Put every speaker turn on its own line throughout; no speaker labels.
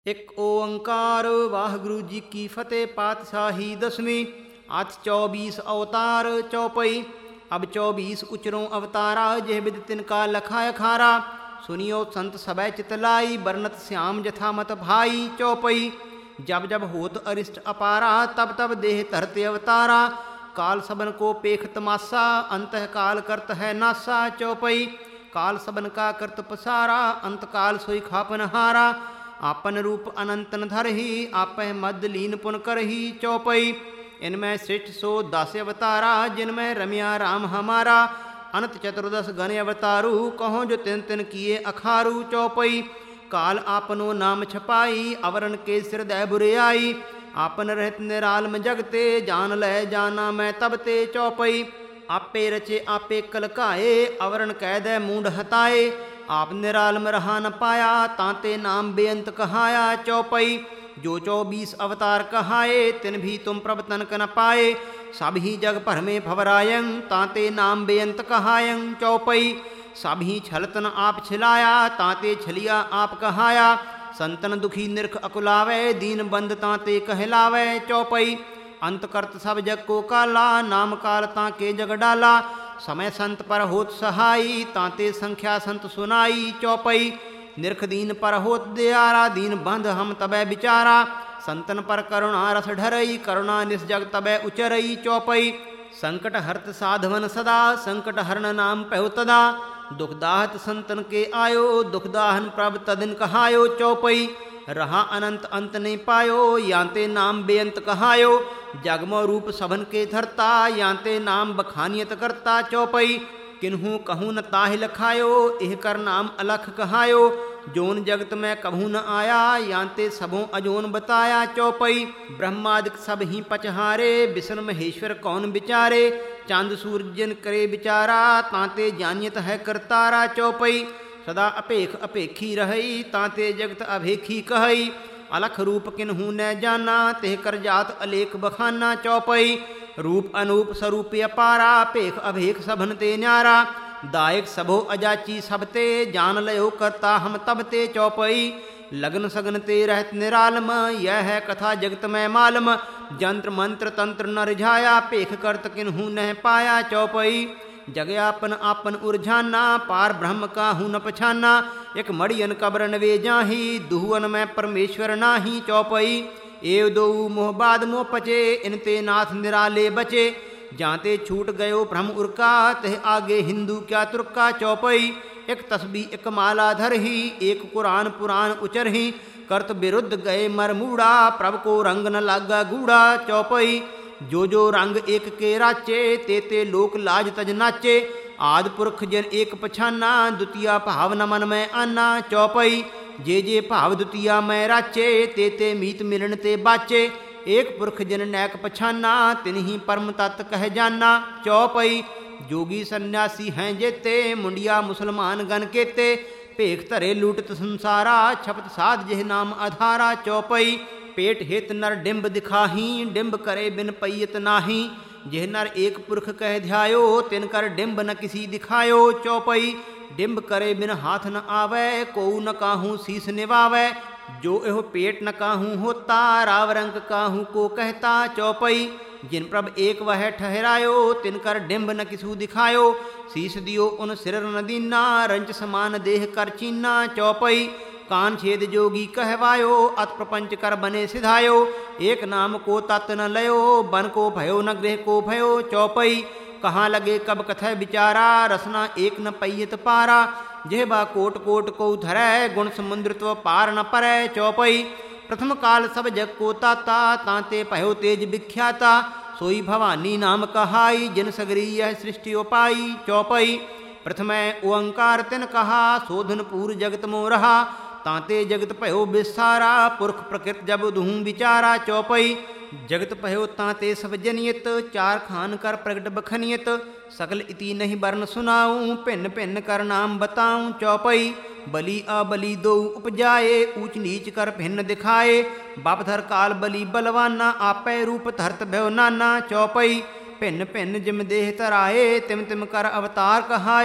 ਇੱਕ ਓੰਕਾਰ ਵਾਹਿਗੁਰੂ ਜੀ ਕੀ ਫਤਿਹ। ਪਾਤਸ਼ਾਹੀ ਦਸਵੀਂ। ਅਥ 24 ਅਵਤਾਰ ਚੌਪਈ। ਅਬ 24 ਉਚਰੋਂ ਅਵਤਾਰਾ, ਜਿਹ ਬਿਦ ਤਿਨਕਾ ਲਖਾ ਅਖਾਰਾ। ਸੁनियो संत सबै चित लाई, बरनत श्याम जथा मत भाई। चौपई। जब जब होत अरिष्ट अपारा, तब तब देह धरते अवतारा। काल सबन को पेख तमासा, अंतः काल करत है नासा। चौपई। काल सबन का करत पसारा, अंत काल सोई खापन हारा। आपन रूप अनंतन धरही, आपह मद लीन पुन करही। चौपई। इनमें श्रेष्ठ सो 10 अवतारा, जिनमें रम्या राम हमारा। अनंत चतुर्दश गण अवतारू, कहो जो तिन तिन किए अखारू। चौपई। काल आपनो नाम छपाई, अवरण के सिर दै बुरे आई। आपन रहत निरालम जगते, जान लै जाना मैं तब ते। चौपई। आपे रचे आपे कलकाए, अवरण कह दै मूंढ हताए। आप निरालम रहा न पाया, तांते नाम बेअंत कहाया। चौपई। जो 24 अवतार कहाए, तिन भी तुम प्रभ तनक न पाए। सब ही जग भर में भवरायं, तांते नाम बेअंत कहायं। चौपई। सब ही छलतन आप छिलाया, तांते छलिया आप कहाया। संतन दुखी निरख अकुलावै, दीन बंद तांते कहलावै। चौपई। अंत करत सब जग को काला, नाम काल तांके जग डाला। समय संत पर होत सहाई, तांते संख्या संत सुनाई। चौपई। निरख दीन पर होत दयारा, दीन बंध हम तबै बिचारा। संतन पर करुणा रस ढरई, करुणा निस जग तबै उचरई। चौपई। संकट हरत साधवन सदा, संकट हरण नाम पहु तदा। दुख दाहत संतन के आयो, दुख दाहन प्रभ तदिन कहायो। चौपई। रहा अनंत अंत नहीं पायो, यांते नाम बेअंत कहायो। जगमो रूप सबन के धरता, यांते नाम बखानियत करता। चौपई। किन्हू कहूँ न ताहि लखायो, एह कर नाम अलख कहायो। जोन जगत में कभू न आया, यांते सबों अजोन बताया। चौपई। ब्रह्मादिक सब ही पचहारे, विष्णु महेश्वर कौन विचारे। चांद सूरज जिन करे विचारा, तांते जानियत है करतारा। चौपई। सदा अपेख अपेखी रहई, तांते जगत अभेखी कहई। अलख रूप किन्हू न जाना, तेह कर जात अलेख बखाना। चौपई। रूप अनूप स्वरूप अपारा, पेख अभेख सबन ते न्यारा। दायक सबो अजाची सबते, जान लयो करता हम तब ते। चौपई। लगन सगन ते रहत निरालम, यह है कथा जगत में मालम। जंत्र मंत्र तंत्र न रिझाया, पेख करत किन्हू न पाया। चौपई। जगयापन आपन उरझाना, पार ब्रह्म काहू न पछाना। एक मड़ियन कब्रन वे जाही, दुहुअन में परमेश्वर नाही। चौपई। एव दो मोह बाद मोह पचे, इनते नाथ निराले बचे। जाते छूट गयो भ्रम उरका, तह आगे हिंदू क्या तुर्का। चौपई। एक तस्बी एक माला धरही, एक कुरान पुराण उचरही। करत विरुद्ध गए मरमूड़ा, प्रभ को रंग न लागा गूढ़ा। चौपई। जो जो रंग एक के राचे, ते ते लोक लाज तज नाचे। आदि पुरख जन एक पछाना, द्वितीया भाव न मन में आना। चौपई। जे जे भाव द्वितीया मैं राचे, ते ते मीत मिलन ते बाचे। एक पुरख जन नैक पछाना, तिन्ही परम तत्त कह जाना। चौपई। जोगी सन्यासी हैं जेते, मुंडिया मुसलमान गण केते। भेख धरे लूटत संसारा, छपत साध जिह नाम आधारा। चौपई। पेट हित नर डिंब दिखाही, डिंब करे बिन पैयत नाही। जिह नर एक पुरख कह ध्यायो, तिनकर डिंब न किसी दिखायो। चौपई। डिंब करे बिन हाथ न आवे, को न काहू शीस निवावै। जो एहो पेट न काहू होता, राव रंग काहू को कहता। चौपई। जिन प्रभ एक वह ठहरायो, तिनकर डिंब न किसू दिखायो। शीस दियो उन सिर न दीना, रंच समान देह कर चीना। चौपई। कान छेद जोगी कहवायो, अत प्रपंच कर बने सिधायो। एक नाम को तत् न लयो, बन को भयो न गृह को भयो। चौपई। कहाँ लगे कब कथय विचारा, रसना एक न पैयत पारा। जेहबा कोट कोट को धरै, गुण समुद्र तो पार न परै। चौपई। प्रथम काल सब जग को ताता, तांते भयो तेज विख्याता। सोई भवानी नाम कहाई, जिन सगरी यह सृष्टि उपाई। चौपई। प्रथम ओंकार तिन कहा, शोधन पूर जगत मो रहा। तांते जगत भयो विस्तारा, पुरख प्रकृत जब दुहूँ विचारा। चौपई। जगत भयो तांते सब जनियत, चार खान कर प्रगट बखनियत। सकल इति नहीं वर्ण सुनाऊँ, भिन्न भिन्न कर नाम बताऊँ। चौपई। बलि अबलि दो उपजाए, ऊंच नीच कर भिन्न दिखाए। बापधर काल बलि बलवाना, आपै रूप धरत भयो नाना। चौपई। भिन्न भिन्न जिम देह तराए, तिम तिम कर अवतार कहाए।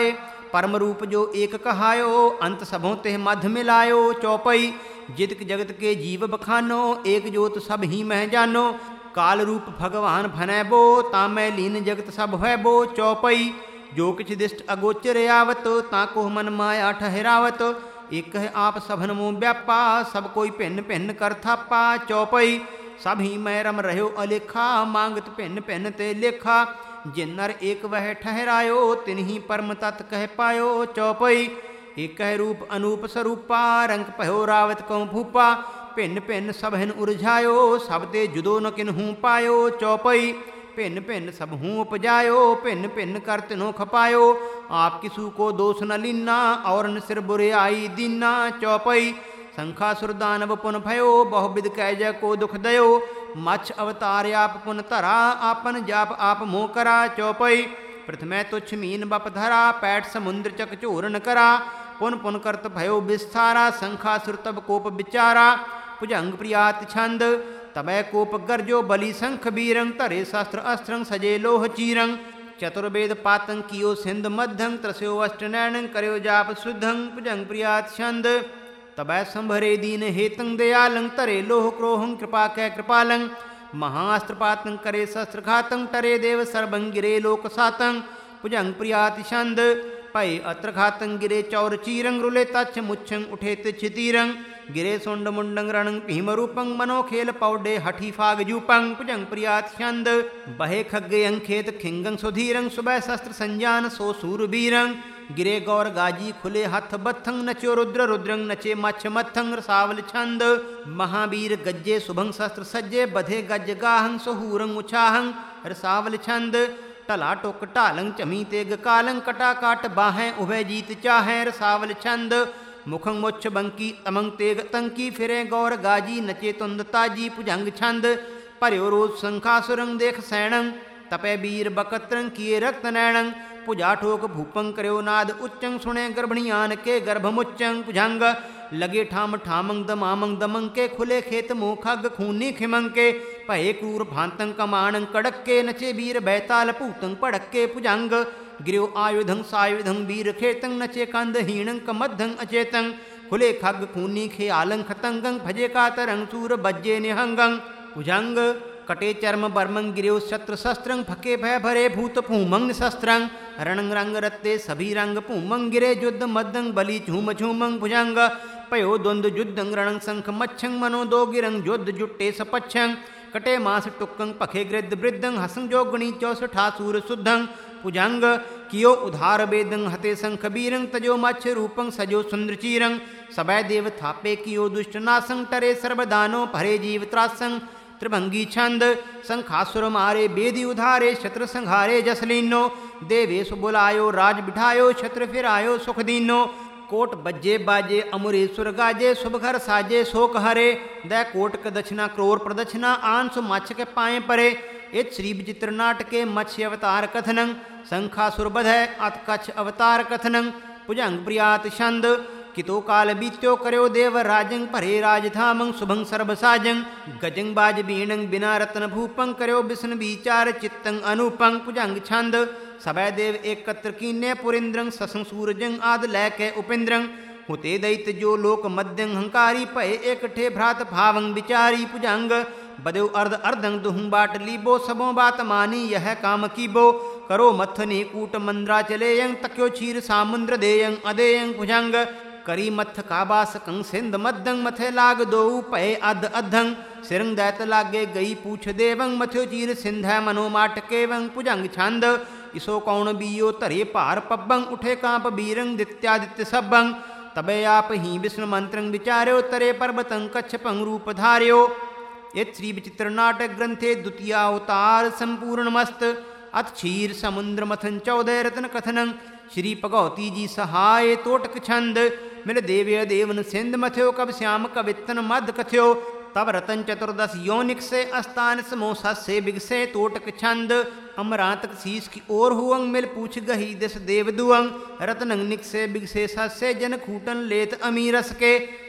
परम रूप जो एक कहायो, अंत सबों तेह मध्य मिलायो। चौपई जितक जगत के जीव बखानो, एक जोत सब ही मह जानो। काल रूप भगवान भनै बो, तामै लीन जगत सब है बो। चौपई जो किछ दिष्ट अगोचर आवत, ताको मन माया ठहरावत। एक है आप सभन मुँह व्यापा, सब कोई भिन्न भिन्न कर थापा। चौपई सभी मैं रम रहो अलेखा, मांगत भिन्न भिन्न ते लेखा। जिन नर एक वह ठहरायो, तिन्ही परम तत् कह पायो। चौपई एक है रूप अनूप स्वरूपा, रंग पहो रावत कौ भूपा। भिन्न भिन्न सबहिन उरझायो, सब ते जुदो न किन्हू पायो। चौपई भिन्न भिन्न सब हूँ उपजायो, भिन्न भिन्न कर तिन्हों खपायो। आप किसु को दोष न लीना, और न सिर बुरे आई दीना। चौपई शंखासुर दानव पुन भयो, बहुविध कैज को दुख दयो। मच्छ अवतार आप पुन धरा, आपन जाप आप मोह करा। चौपई प्रथमै तुच्छ मीन बप धरा, पैठ समुद्र चक चूरन करा। पुन पुन करत भयो विस्तारा, शंखासुर तब कोप विचारा। भुजंग प्रियात छंद तबै कोप गर्जो, बलि शंख बीरंग। तरे शस्त्र अस्त्रंग सजे लोह चीरंग। चतुर्वेद पातं कियो सिंध मध्यं, त्रस्यो अष्ट नैनं करयो जाप शुद्धं। भुजंग प्रियात छंद तबै संभरे दीन हेतं दयालं। तरे लोह क्रोहं कृपा कै कृपालं। महास्त्र पातं करे शस्त्र घातं, टरे देव सर्वं गिरे लोक सातं। भुजंग प्रियाति छंद पै अत्र घातं गिरे चौर चीरंग। रुले तच्छ मुच्छं उठे तिच्छ तीरंग। गिरे सुंड मुंडंग रणंग भीम रूपंग, मनो खेल पौडे हठी फाग जूपंग। भुजंग प्रियात छंद बहे खग्गे अंखेत खिंगंग सुधीरंग। सुबह शस्त्र संजान सो सूरबीरंग। गिरे गौर गाजी खुले हथ बत्थंग, नचो रुद्र रुद्रंग नचे मच्छ मत्थंग। रसावल छंद महावीर गज्जे शुभंग शस्त्र सज्जे, बधे गज गाहंग सोहूरंग उछाहंग। रसावल छंद टला टोक टालंग चमी तेग कालंग, कटा काट बाहें उभय जीत चाहें। रसावल छंद मुखंग मुच्छ बंकी तमंग तेग तंकी, फिरे गौर गाजी नचे तुंद ताजी। भुजंग छंद पर्यो रोज शंखासुरंग देख सैणंग, तपे वीर बकत्रंग किए रक्त नैणंग। पुजा ठोक भूपंग करयो नाद उच्चंग, सुने गर्भणियान के गर्भमुच्चंग। भुजंग लगे ठाम ठामंग दमामंग दमंग के, खुले खेत मोखग खूनी खिमंग के। पहे क्रूर भांतंग कमाणंग कड़क के, नचे वीर बैताल पूतंग पड़क के। भुजंग गिरो आयुधंग सायुधंग वीर खेतंग, नचे कंद हीणंग कमद्धंग अचेतंग। खुले खग खूनी खे आलंग खतंगंग, भजे का तरंग सूर बज्जे निहंगंग। भुजंग कटे चर्म बर्मंग गिरो शस्त्र शस्त्रंग, फके भय भरे भूत फूमंग शस्त्रंग। रणंग रंग रत्ते सभी रंग पूमंग, गिरे युद्ध मद्दंग बलि झूम झूमंग। भुजंग पयो द्वंद युद्धंग रणंग शंख मच्छंग, मनो दो गिरंग युद्ध जुट्टे सपच्छंग। कटे मास टुक्कंग पखे गृद्ध वृद्धंग, हसंग जोगणी चौसठा सूर शुद्धंग। भुजंग कियो उधार वेदंग हते शंख बीरंग, तजो मच्छ रूपंग सजो सुंदर चीरंग। सबै देव थापे कियो दुष्ट नासंग, टरे सर्वदानो भरे जीव त्रासंग। त्रिभंगी छंद शंखासुर मारे बेदी उधारे, शत्रु संहारे जसलीनो। देवेश बुलायो राज बिठायो, छत्र फिरायो सुख दीनो। कोट बज्जे बाजे अमुरेश्वर गाजे, शुभ घर साजे शोक हरे। दै कोटक दक्षिणा क्रोर प्रदक्षिणा, आंसु मच्छ के पाए परे। इत श्री विचित्र नाटके मत्स्य अवतार कथनंग, शंखासुर बधै अत कच्छ अवतार कथनंग। भुजंग प्रियात छंद कितो काल बीत्यो, करयो देव राजंग परे राजधामंग। शुभंग सर्वसाजंग गजंग बाज बीणंग, बिना रत्न भूपंग। करयो विष्णु विचार चित्तंग अनूपंग। भुजंग छंद सबै देव एकत्र कीने, पुरिंद्रंग ससंग सूरजंग आद लैके उपेंद्रंग। हुते दैत्य जो लोक मध्यंग हंकारी, पय एकठे भ्रात भावंग विचारी। भुजंग बदेव अर्ध अर्धंग दुहं बाट लीबो, सबों बात मानी यह काम कीबो। करो मथने कूट मंद्रा चलेयंग, तक्यो क्षीर सामुद्र देयंग अदेयंग। भुजंग करी मथ काबास कंग सिंध मध्यंग, मथे लाग दो पय अध अधंग। सिरंग दैत लागे गई पूछ देवंग, मथ्यो चीर सिंधै मनो माट केवंग। भुजंग छंद इसो कौन बियो तरे पार पब्बंग, उठे कांप बीरंग दित्यादित्य सब्बंग। तबे आप ही विष्णु मंत्रंग विचार्यो, तरे पर्वतं कच्छपंग रूप धार्यो। इत श्री विचित्र नाटक ग्रंथे द्वितीय अवतार संपूर्ण मस्त। अथ क्षीर समुद्र मथन 14 रत्न कथनं। श्री भगवती जी सहाय तोटक छंद, मिल देव्य देवन सिंध मथ्यो। कब श्याम कवित्तन मद कथ्यो, तब रतन 14 योनिक से। अस्तान समोसा से बिगसे तोटक छंद। अमरातक शीश की ओर हुअंग, मिल पूछ गही दिस देव दुअंग। रतनंग निक से बिगसे सस्य, जन खूटन लेत अमीरस के।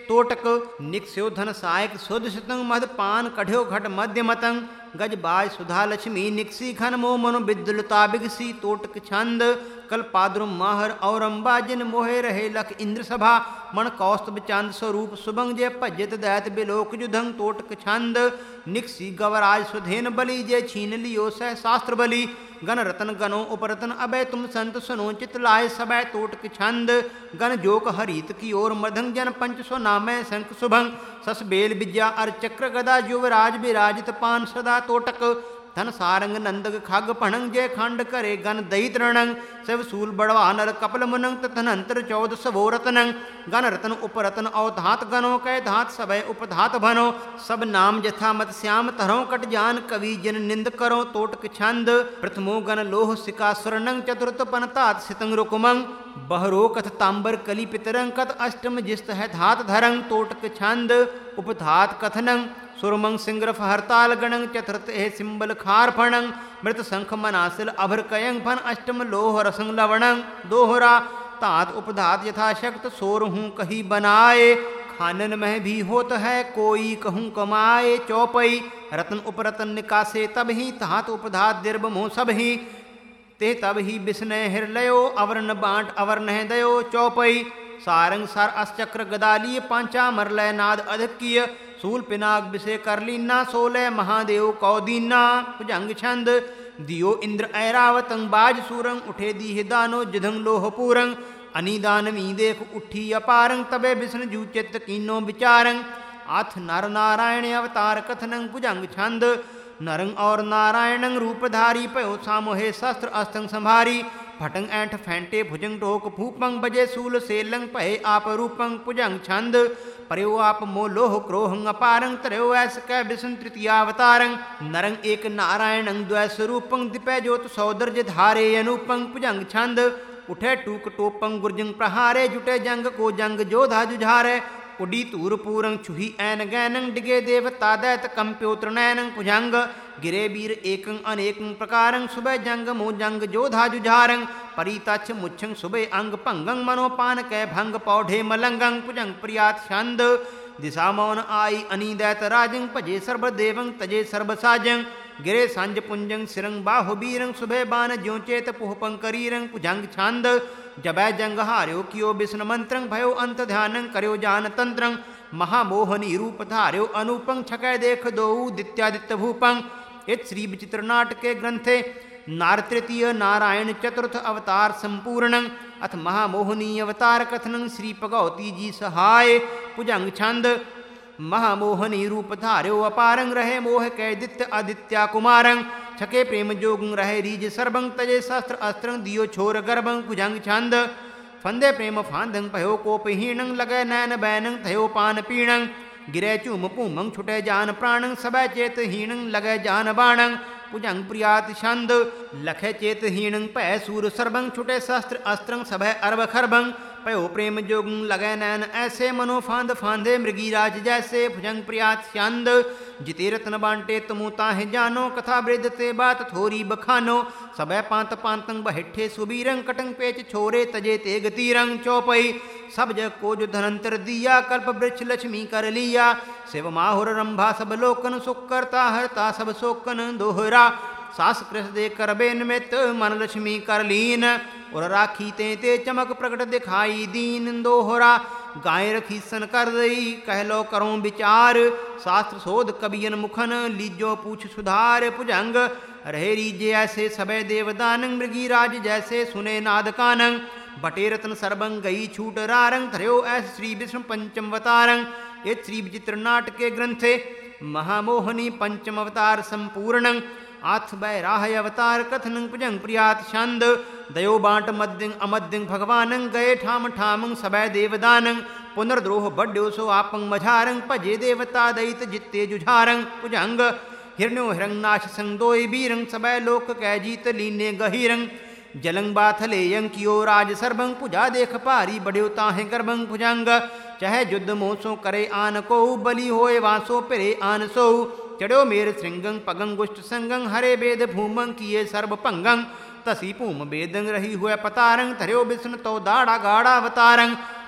तोटक निक्स्यो धन सायक सुध शतंग मध पान कढ़्यो घट मध्य मतंग गज बाज सुधा लक्ष्मी निक्सी घन मो मनो विद्युलता बिगसी तोटक छंद कल पाद्रुम माहर औरंबा जिन मोहे रहे लख इंद्र सभा मण कौस्तुभ चांद स्वरूप सुबंग जय भजत दैत बिलोक जुधंग तोटक छंद निक्सी गवराज सुधेन बलि जय छीन लियो सह शास्त्र बलि गण रतन गनो उपरतन अभय तुम संत सुनो चित लाय सबय तोटक छंद गण जोक हरित की ओर मृदंग जन पंच सो नामय शंख शुभंग सस बेल विद्या अर चक्र गदा युवराज विराजित पान सदा तोटक धन सारंग नंदक खग पणंग जय खंड करे गण दई तरणंग शिव सूल बड़वा नर कपल मुनंग तथनंतर चौद सवो रतनंग गण रतन उपरतन अवधात गनो कै धात सबय उपधात भनो सब नाम जथा मत श्याम तरो कट जान कवि जिन निंद करो तोटक छंद प्रथमो गण लोह सिका सुरनंग चतुर्थ पनतात सितंग रुकुमंग बहरो कथ तांबर कली पितरंग कथ अष्टम जिस्त है धात धरंग तोटक छंद उपधात कथनंग सुरमंग सिंग्रफ हरताल गणंग चतुर्थ हे सिंबल खार फणंग मृत शंख मनासिल अभर कयंग फन अष्टम लोह रसंग लवणंग दोहरा तात उपधात यथाशक्त सोर हूँ कही बनाए खानन में भी होत है कोई कहूँ कमाए चौपई रतन उपरतन निकासे तब ही तात उपधात दीर्भ मोह सब ही ते तब ही बिस्नय हिरलयो अवर्ण बांट अवर्ण दयो चौपई सारंग सार असचक्र गदाली पांचा मरलय नाद अधिकिय सूल पिनाक विषय कर लीना सोलह महादेव कौदीना भुजंग छंद दियो इंद्र ऐरावतंग बाज सूरंग उठे दी दानो जिधंग लोह पूरंग अनिदान मी देख उठी अपारंग तबे विष्णु जू चित्त कीनो विचारंग आथ नर नारायण अवतार कथनंग भुजंग छंद नरंग और नारायणंग रूपधारी पयो सामोहे शस्त्र अस्तंग संभारी फटंग ऐंठ फैंटे भुजंग टोक फूपंग बजे सूल सेलंग पहे आप रूपंग भुजंग छंद परयो आप मोलोह क्रोहंग अपारंग तरयो ऐस कै विष्णु तृतीयावतारंग नरंग एक नारायणंग द्वैस्वरूपंग दिपय ज्योत सौदर्य धारे अनुपंग भुजंग छंद उठे टूक टोपंग गुर्जंग प्रहारे जुटे जंग को जंग जोधा जुझारे उडी तूर पूरंग छुही ऐन गैनंग डिगे देवता दैत कंप्योत्र नैनंग भुजंग गिरे वीर एकंग अनेकंग प्रकारंग सुबह जंग मो जंग जोधा जुझारंग परितच्छ मुच्छंग सुबह अंग पंगंग मनोपान कै भंग पौढ़े मलंगंग भुजंग प्रियात छंद दिशा मौन आई अनिदैत राजंग पजे सर्व देवंग तजे सर्व साजंग गिरे संज पुंजंग सिरंग बाहु बीरंग सुबह बान ज्यो चेत पुहपंग करीरंग भुजंग छंद जबै जंग हार्यो कियो विष्णु मंत्रंग भयो अंत ध्यानंग करयो जान तंत्रंग महामोहनी रूप धार्यो अनुपंग छकै देख दो दित्यादित्य भूपंग इत श्री विचित्र नाटके ग्रंथे नार तृतीय नारायण चतुर्थ अवतार संपूर्णं अथ महामोहनी अवतार कथनं श्री भगवती जी सहाय भुजंग छंद महामोहनी रूप धार्यो अपारंग रहे मोह कैदित्य आदित्या कुमारंग छके प्रेम जोगं रहे रीज सर्वं तजे शस्त्र अस्त्रं दियो छोर गर्भं भुजंग छंद फंदे प्रेम फांदं पयो कोपहीणं लगे नैन बैनं थयो पान पीणं गिरे चूम पूमं छुटे जान प्राणं सबय चेत हीणं लगे जान बाणं भुजंग प्रियात छंद लखे चेत हीणं पय सूर सर्वं छुटे शस्त्र अस्त्रं सबय अर्भ खर्भं पयो प्रेम जोगं लगे नैन ऐसे मनो फांद फांदे मृगीराज जैसे भुजंग प्रियात छंद जिते रत्न बांटे तुमु ताहे जानो कथा वृद्धते बात थोरी बखानो सबय पांत पांतंग बहिठे सुबीरंग कटंग पेच छोरे तजे तेग तीरंग चौपई सब जग को जो धनंतर दिया कल्प वृक्ष लक्ष्मी कर लिया शिव माहुर रंभा सब लोकन सुख करता हरता सब शोकन दोहरा सास कृष्ण दे करबे निमित्त मन लक्ष्मी कर लीन और राखी ते चमक प्रकट दिखाई दीन दोहरा गाय रखी सन कर दई कहलो करो विचार शास्त्र शोध कबियन मुखन लीजो पूछ सुधार भुजंग रहे रीजे ऐसे सबय देवदानंग मृगीराज जैसे सुने नाद कानंग बटे रत्न सर्वं गई छूट रारंग धर्यो ऐस श्री विष्णु पंचम अवतारंग ये श्री विचित्र नाटके ग्रंथे महामोहनी पंचम अवतार संपूर्णं आथ बैराह अवतार कथनं भुजंग प्रियात छंद दयो बांट मद्यं अमद्यं भगवानं गए ठाम ठामं सबय देवदानं पुनर्द्रोह बड्यो सो आपं मझारं पजे देवता दैत जित्ते जुझारं भुजंग हिरण्यो हिरंगनाश संदोय बीरं सबय लोक कै जीत लीने गहिरं जलंग बाथलेयं कियो राज सर्वं पूजा देख पारी बड्यो ताहे गर्भं भुजंग चाहे युद्ध मोसो करे आन को बलि होए वासो पिरे आन सो चढ़ो मेर श्रृंगं पगं गुष्ट संगं हरे वेद भूमं किए सर्व पंगं तसी पूम वेदं रही हुए पतारंग धर्यो विष्णु तो दाड़ा गाड़ा अवतारंग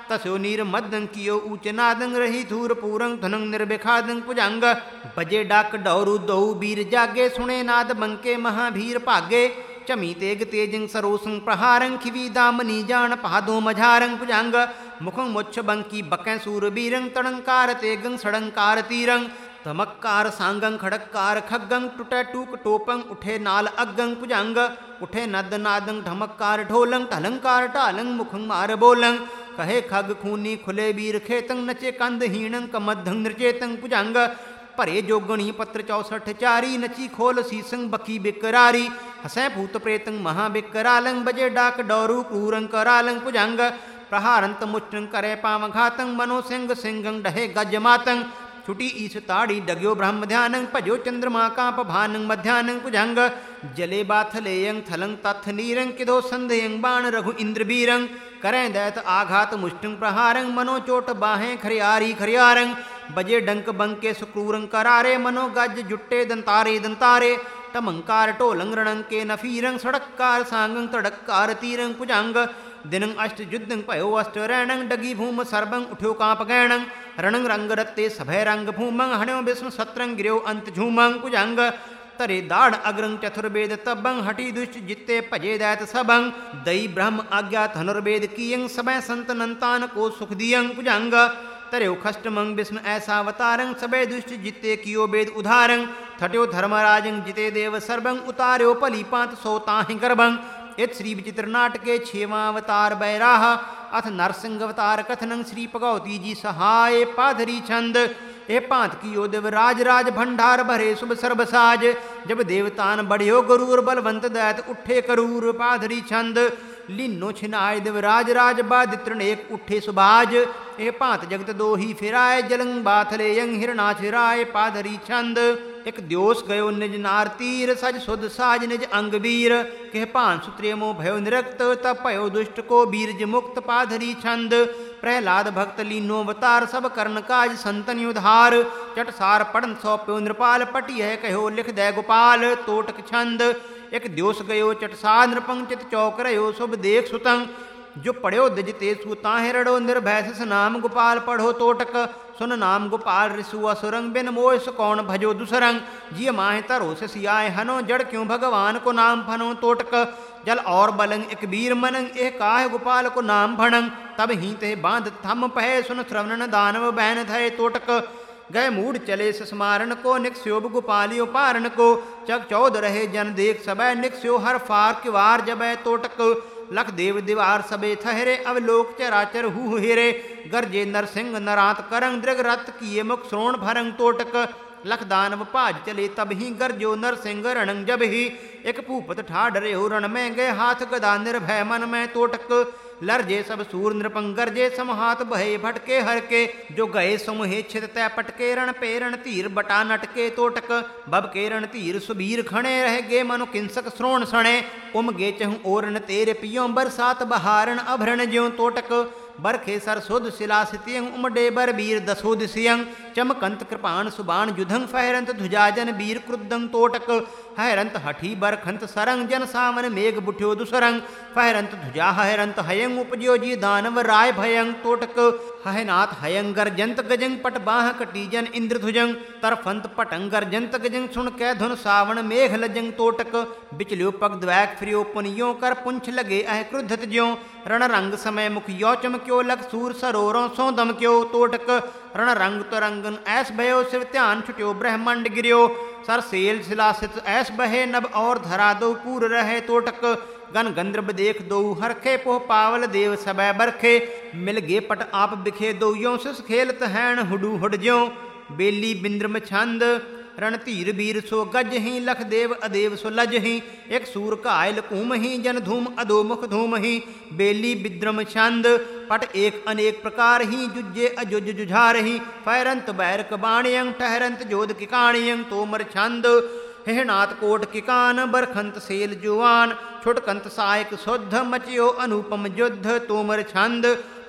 तस्यो नीर मदं कियो ऊच नादं रही धूर पूरं धनं निर्विखादं पुजंग बजे डाक डौरु दौ वीर जागे सुने नाद बंके महाभीर भागे चमी तेग तेजं सरोसं प्रहारं खिवी दामनी जान पादों मझारं पुजंग मुखं मुच्छ बंकी बकें सूर बीरं तड़ंकार तेगं सड़ंकार तीरं तमक्कार सांगं खड़क्कार खग्गं टूटे टूक टोपं उठे नाल अग्गं पुजंग उठे नद नादं ढमक्कार ढोलं टलंकार टालं मुखं मार बोलं कहे खग खूनी खुले वीर खेतं नचे कंद हीणं कमद्धं नृचेतं पुजंग परे जोगणी पत्र 64 चारी नची खोल सीसं बकी बिकरारी हसै भूत प्रेतं महाबिकरालं बजे डाक डौरु क्रूरं करालं पुजंग प्रहारंत मुष्टं करे पामघातं मनो सिंह सिंहं डहे गजमातं छुटी ईश ताड़ी डग्यो ब्रह्म ध्यानं भजो चंद्रमा कांप भानं मध्यानं पुजंग जले बाथलेयं थलं तथ नीरं किदो संधयं बाण रघु इंद्र बीरं करें दैत आघात मुष्टं प्रहारं मनो चोट बाहें खरियारी खरियारं बजे डंक बंके सुक्रूरं करारे मनो गज जुट्टे दंतारे दंतारे तमंकार टोलं रणं के नफीरं सड़क्कार सांगं तड़क्कार तीरं पुजंग दिनं अष्ट युद्धं पयो अष्ट रैणं डगी भूम सर्वं उठ्यो कांप गैणं रणं रंग रत्ते सभय रंग भूमं हण्यो विष्णु सत्रं गिर्यो अंत झूमं पुजंग तरे दाढ़ अग्रं चतुर्वेद तबं हटी दुष्ट जित्ते भजे दैत सबं दई ब्रह्म आज्ञा धनुर्वेद कियं सबय संत नंतान को सुख दियं पुजंग तरे खष्टमं विष्णु ऐसा अवतारं सबय दुष्ट जित्ते कियो वेद उधारं थट्यो धर्मराजं जिते देव सर्वं उतार्यो पलीपांत सोताहि गर्भं इत श्री विचित्र नाटके 6वां अवतार बैराह अथ नरसिंह अवतार कथनं श्री भगवती जी सहाय पाधरी छंद ए पांत की यो देव राज राज भंडार भरे शुभ सर्वसाज जब देवतान बढ़ियो गरूर बलवंत दैत उठे करूर पाधरी छंद लीनो छिनाय देव राज राज बादित्र एक उठे सुबाज ए पांत जगत दो ही फिराय जलंग बाथले यंग हिरणा छिराय पाधरी छंद एक द्योस गयो निज नार तीर सज सुध साज निज अंग वीर कह पान सुत्रेमो भयो निरक्त तब पयो दुष्ट को बीरज मुक्त पाधरी छंद प्रहलाद भक्त लीनो अवतार सब कर्ण काज संतन उधार चटसार पढ़न सौप्यो नृपाल पटी है कहो लिख दे गोपाल तोटक छंद एक द्योस गयो चटसार नृपंग चित चौक रहो शुभ देख सुतंग जो पढ़ो दिजते सुताहे रड़ो निर्भय सस नाम गोपाल पढ़ो तोटक सुन नाम गोपाल ऋषु असुरंग बिन मोह कौन भजो दुसरंग जिय माहे तरो सियाए हनो जड़ क्यों भगवान को नाम फनो तोटक जल और बलंग एक वीर मनंग एह काहे गोपाल को नाम भणंग तब ही ते बांध थम पहे सुन श्रवण दानव बहन थय तोटक गए मूड चले स्मारण को निक्स्योब गोपालियो पारण को चक चौद रहे जन देख सबय निक्स्यो हर फार किवार जबय तोटक लख देव दीवार सबे ठहरे अवलोक चराचर हु हेरे गरजे नरसिंह नरात करंग दृग रत किए मुख श्रोण भरंग तोटक लख दानव पाज चले तब ही गरजो नरसिंह रणंग जब ही एक भूपत ठाड़ रहे रण में गए हाथ गदा निर्भय मन में तोटक लरजे सब सूर नृपंग गरजे समहात बहे भटके हर के जो गए समुहे छित तय पटके रण पेरण तीर बटा नटके तोटक बब के रण तीर सुबीर खणे रह गे मनु किंसक श्रोण सणे उम गे चहु ओरन तेरे पियो बरसात बहारण अभरण ज्यो तोटक बरखे सरसोद शिला सितियं उमडे बर वीर दसोद सियं चमकंत कृपाण सुबाण युधं फहरंत ध्वजाजन वीर क्रुद्धं तोटक हयरंत हठी बरखंत सरंग जन सावन मेघ बुठ्यो दुसरंग फहरंत ध्वजा हयरंत हयंग उपजो जी दानव राय भयंग तोटक हयनाथ हयंग गर्जंत गजंग पट बाह कटीजन इंद्र ध्वजंग तरफंत पटंग गर्जंत गजंग सुन कै धुन सावण मेघ लजंग तोटक बिचल्यो पग द्वैक फ्रियो पुनियो कर पुंछ लगे अह क्रुद्धत ज्यो रण रंग समय मुख यो चमक्यो लग सूर सरोरों सो दमक्यो तोटक रण रंग तरंगन ऐस भयो शिव ध्यान छुट्यो ब्रह्मंड गिर्यो सर सेल शिलासित ऐस बहे नभ और धरा दो पूर रहे तोटक गन गंद्रब देख दो हरखे पोह पावल देव सबय बरखे मिल गे पट आप बिखे दो यो सिस खेलत हैण हुडू हुड ज्यो बेली बिंद्रम छंद रण धीर वीर सो गज ही लख देव अदेव सो लज ही एक सूर कायल कूम ही जन धूम अधोमुख धूम ही बेली बिद्रम छंद पट एक अनेक प्रकार ही जुज्जे अजुज जुझार ही फैरंत बैरक बाणियं ठहरंत जोध किकाणियं तोमर छंद हिहनाथ कोट किकान बरखंत सेल जुआन छुटकंत सायक शुद्ध मचियो अनुपम युद्ध तोमर छंद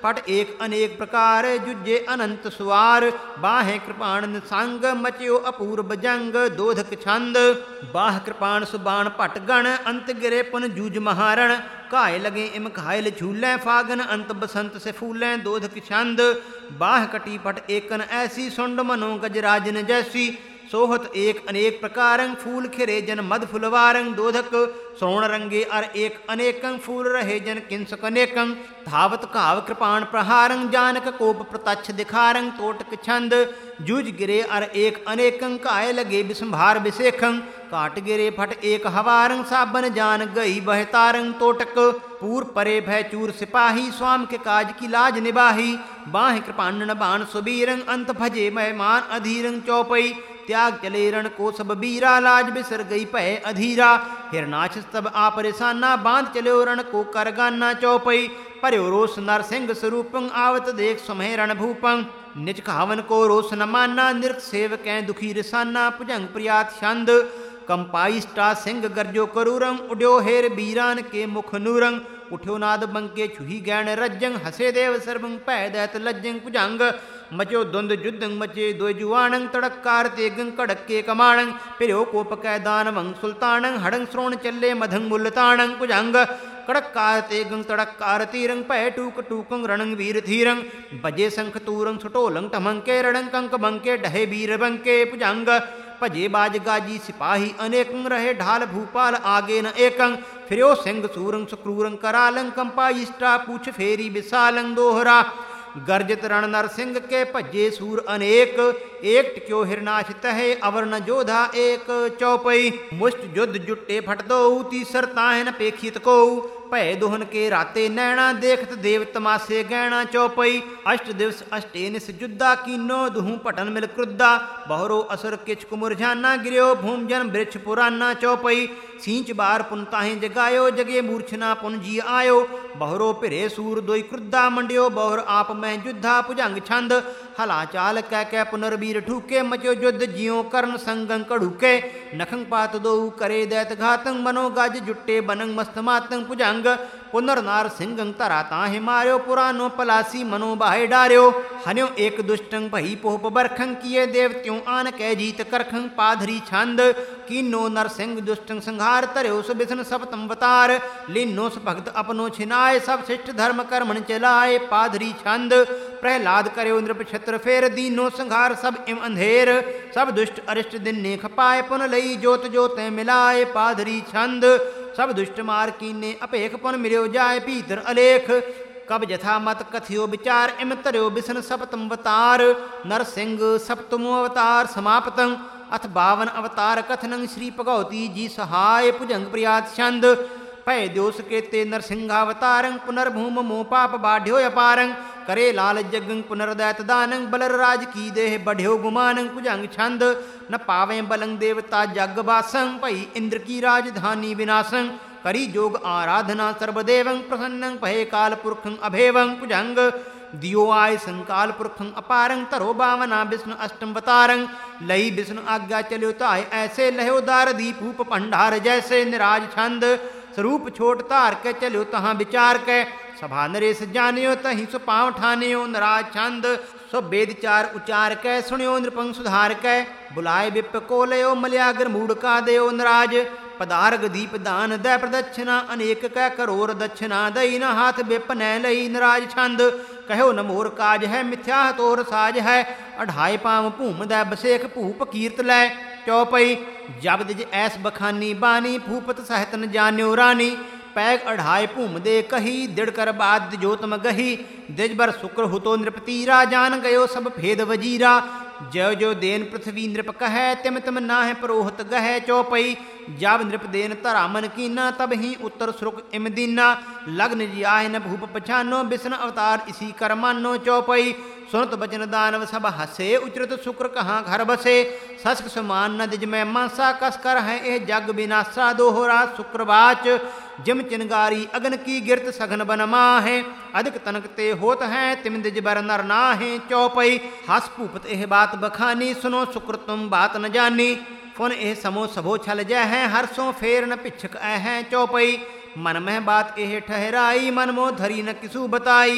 पट एक अनेक प्रकार जुजे अनंत सुवार बाहें कृपाण निसंग मचयो अपूर्व जंग दोधक छंद बाह कृपाण सुबाण पट गण अंत गिरे पुन जूझ महारण घाय लगे इम घायल झूलें फागन अंत बसंत से फूलें दोधक छंद बाह कटी पट एकन ऐसी सुंड मनो गजराजन जैसी सोहत एक अनेक प्रकारं फूल खिरे जन मद फुलवारं दोधक श्रोण रंगे अर एक अनेकं फूल रहे जन किंसक अनेकं धावत काव कृपाण प्रहारं जानक कोप प्रतच्छ दिखारं तोटक छंद जूझ गिरे अर एक अनेकं काय लगे बिसंभार बिसेखं काट गिरे फट एक हवारं साबन जान गई बहतारं तोटक पूर परे भय चूर सिपाही स्वाम के काज की लाज निबाही बाह कृपाणन बाण सुबीरं अंत भजे मेहमान अधीरं चौपई त्याग चले रण को सब बीरा लाज बिसर गई पै अधीरा हिरनाक्ष तब आप रिसाना बांध चलो रण को करगाना चौपई पर्यो रोष नर सिंह स्वरूपं आवत देख सुमह रण भूपं निज कहावन को रोष न माना नृत सेवकै दुखी रिसाना भुजंग प्रियात छंद कंपाइष्टा सिंह गर्जो करूरं उड्यो हेर बीरान के मुख नूरं उठ्यो नाद बंके छुही गैण रज्जंग हसे देव सर्वं पै दैत लज्जंग भुजंग मचो द्वंद युद्धं मचे द्वय जुवाणं तड़क्कार तेगं कड़क्के कमाणं पिर्यो कोप कै दानवं सुल्तानं हडं श्रोण चल्ले मधं मुल्लताणं भुजंग कड़क्कार तेगं तड़क्कार तीरं पै टूक टूकं रणं वीर धीरं बजे शंख तूरं सुटोलं टमंके रणं कंक बंके डहे वीर बंके भुजंग भजे बाज गाजी सिपाही अनेकं रहे ढाल भूपाल आगे न एकं फिर्यो सिंह सूरं सुक्रूरं करालं कंपाइष्टा पूछ फेरी विशालं दोहरा गर्जित रण नर सिंह के भज्जे सूर अनेक एक टिक्यो हिरनाश तहे अवर न जोधा एक चौपई मुष्ट युद्ध जुट्टे फट दो तीसर ताहन पेखित को पै दोहन के राते नैना देखत देव तमासे गैणा चौपई अष्ट दिवस अष्टे निस जुद्दा कीनो दुहू पटन मिल क्रुद्धा बहरो असुर किच कुमुरझाना गिर्यो भूम जन वृक्ष पुराना चौपई सींच बार पुन ताहें जगायो जगे मूर्छना पुन जी आयो बहरो पिरे सूर दोई क्रुद्धा मंडियो बहर आप मैं जुद्धा भुजंग छंद हला चाल कै पुनर्वीर ठूके मचो युद्ध जियो कर्ण संगं कड़ूके नखंग पात दो करे दैत घातं मनो गज जुट्टे बनंग मस्त मातंग भुजंग पुनर्नार सिंगं तरा ताहे मार्यो पुरानो पलासी मनो बाहे डार्यो हन्यो एक दुष्टंग भई पोप बरखंग किए देवत्यों आन कै जीत करखंग पाधरी छंद कीनो नर सिंह दुष्टंग संहार तरयो सुबिसन सपतम वतार लीनो भक्त अपनो छिनाए सब शिष्ट धर्म कर्मण चलाए पाधरी छंद प्रहलाद करयो नृप छत्र फेर दीनो संहार सब इम अंधेर सब दुष्ट अरिष्ट दिन ने खपाए पुन लई जोत जोते मिलाए पाधरी छंद सब दुष्ट मार कीने अपेख पुन मिर्यो जाय भीतर अलेख कब जथा मत कथियो विचार इम तरयो बिसन सपतम अवतार नर सिंह सप्तमो अवतार समाप्तं अथ 52 अवतार कथनं श्री भगवती जी सहाय भुजंग प्रियात छंद पै द्योस केते नरसिंहावतारं पुनर्भूम मोह पाप बाढ़्यो अपारं करे लाल जगं पुनर्दैत दानं बलर राज की देह बढ़्यो गुमानं भुजंग छंद न पावें बलं देवता जग बासं पै इंद्र की राजधानी विनाशं करी जोग आराधना सर्वदेवं प्रसन्नं पहे काल पुरखं अभेवं भुजंग दियो आय संकाल पुरखं अपारं तरो बावना विष्णु अष्टम अवतारं लई विष्णु आज्ञा चल्यो ताय ऐसे लहो दार दीप भूप भंडार जैसे निराज छंद स्वरूप छोट तार के चलो तहाँ विचार के सभा नरेश जानियो तहीं सो पाँव ठानियो नराज छंद सो वेद चार उचार के सुनियो नृपंग सुधार के बुलाए विप को लयो मल्यागर मूड का दयो नराज पदार्ग दीप दान दै प्रदक्षिणा अनेक कै करोर दक्षिणा दई न हाथ विप न लई नराज छंद कहो न मोर काज है मिथ्या तोर साज है अढ़ाई पाँव भूम दै बसेख भूप कीर्त लै चौपई जब दिज ऐस बखानी बानी भूपत सहत न जान्यो रानी पैग अढ़ाई भूम दे कही दिड़ कर बाद जोतम गही दिज बर शुक्र हुतो नृपतीरा जान गयो सब भेद वजीरा जो जो देन पृथ्वी नृप कह तिम तिम नाह परोहत गह चौपई जब नृप देन तरा मन कीना तब ही उत्तर श्रुक इम दीना लग्न जियाह न भूप पछानो बिसन अवतार इसी कर मानो चौपई सुनत बचन दानव सब हसे उचरत शुक्र कहाँ घर बसे सस्क समान न दिज में मांसा कस कर है एह जग विनाशा दोहरा शुक्रवाच जिम चिनगारी अगन की गिरत सघन बन माहे अधिक तनक ते होत हैं तिम दिज बर नर नाहे चौपई हस भूपत एह बात बखानी सुनो शुक्र तुम बात न जानी फुन एह समो सबो छल जय हैं हर्षों फेर न पिछक ऐ हैं चौपई मन में बात एह ठहराई मन मोह धरी न किसु बताई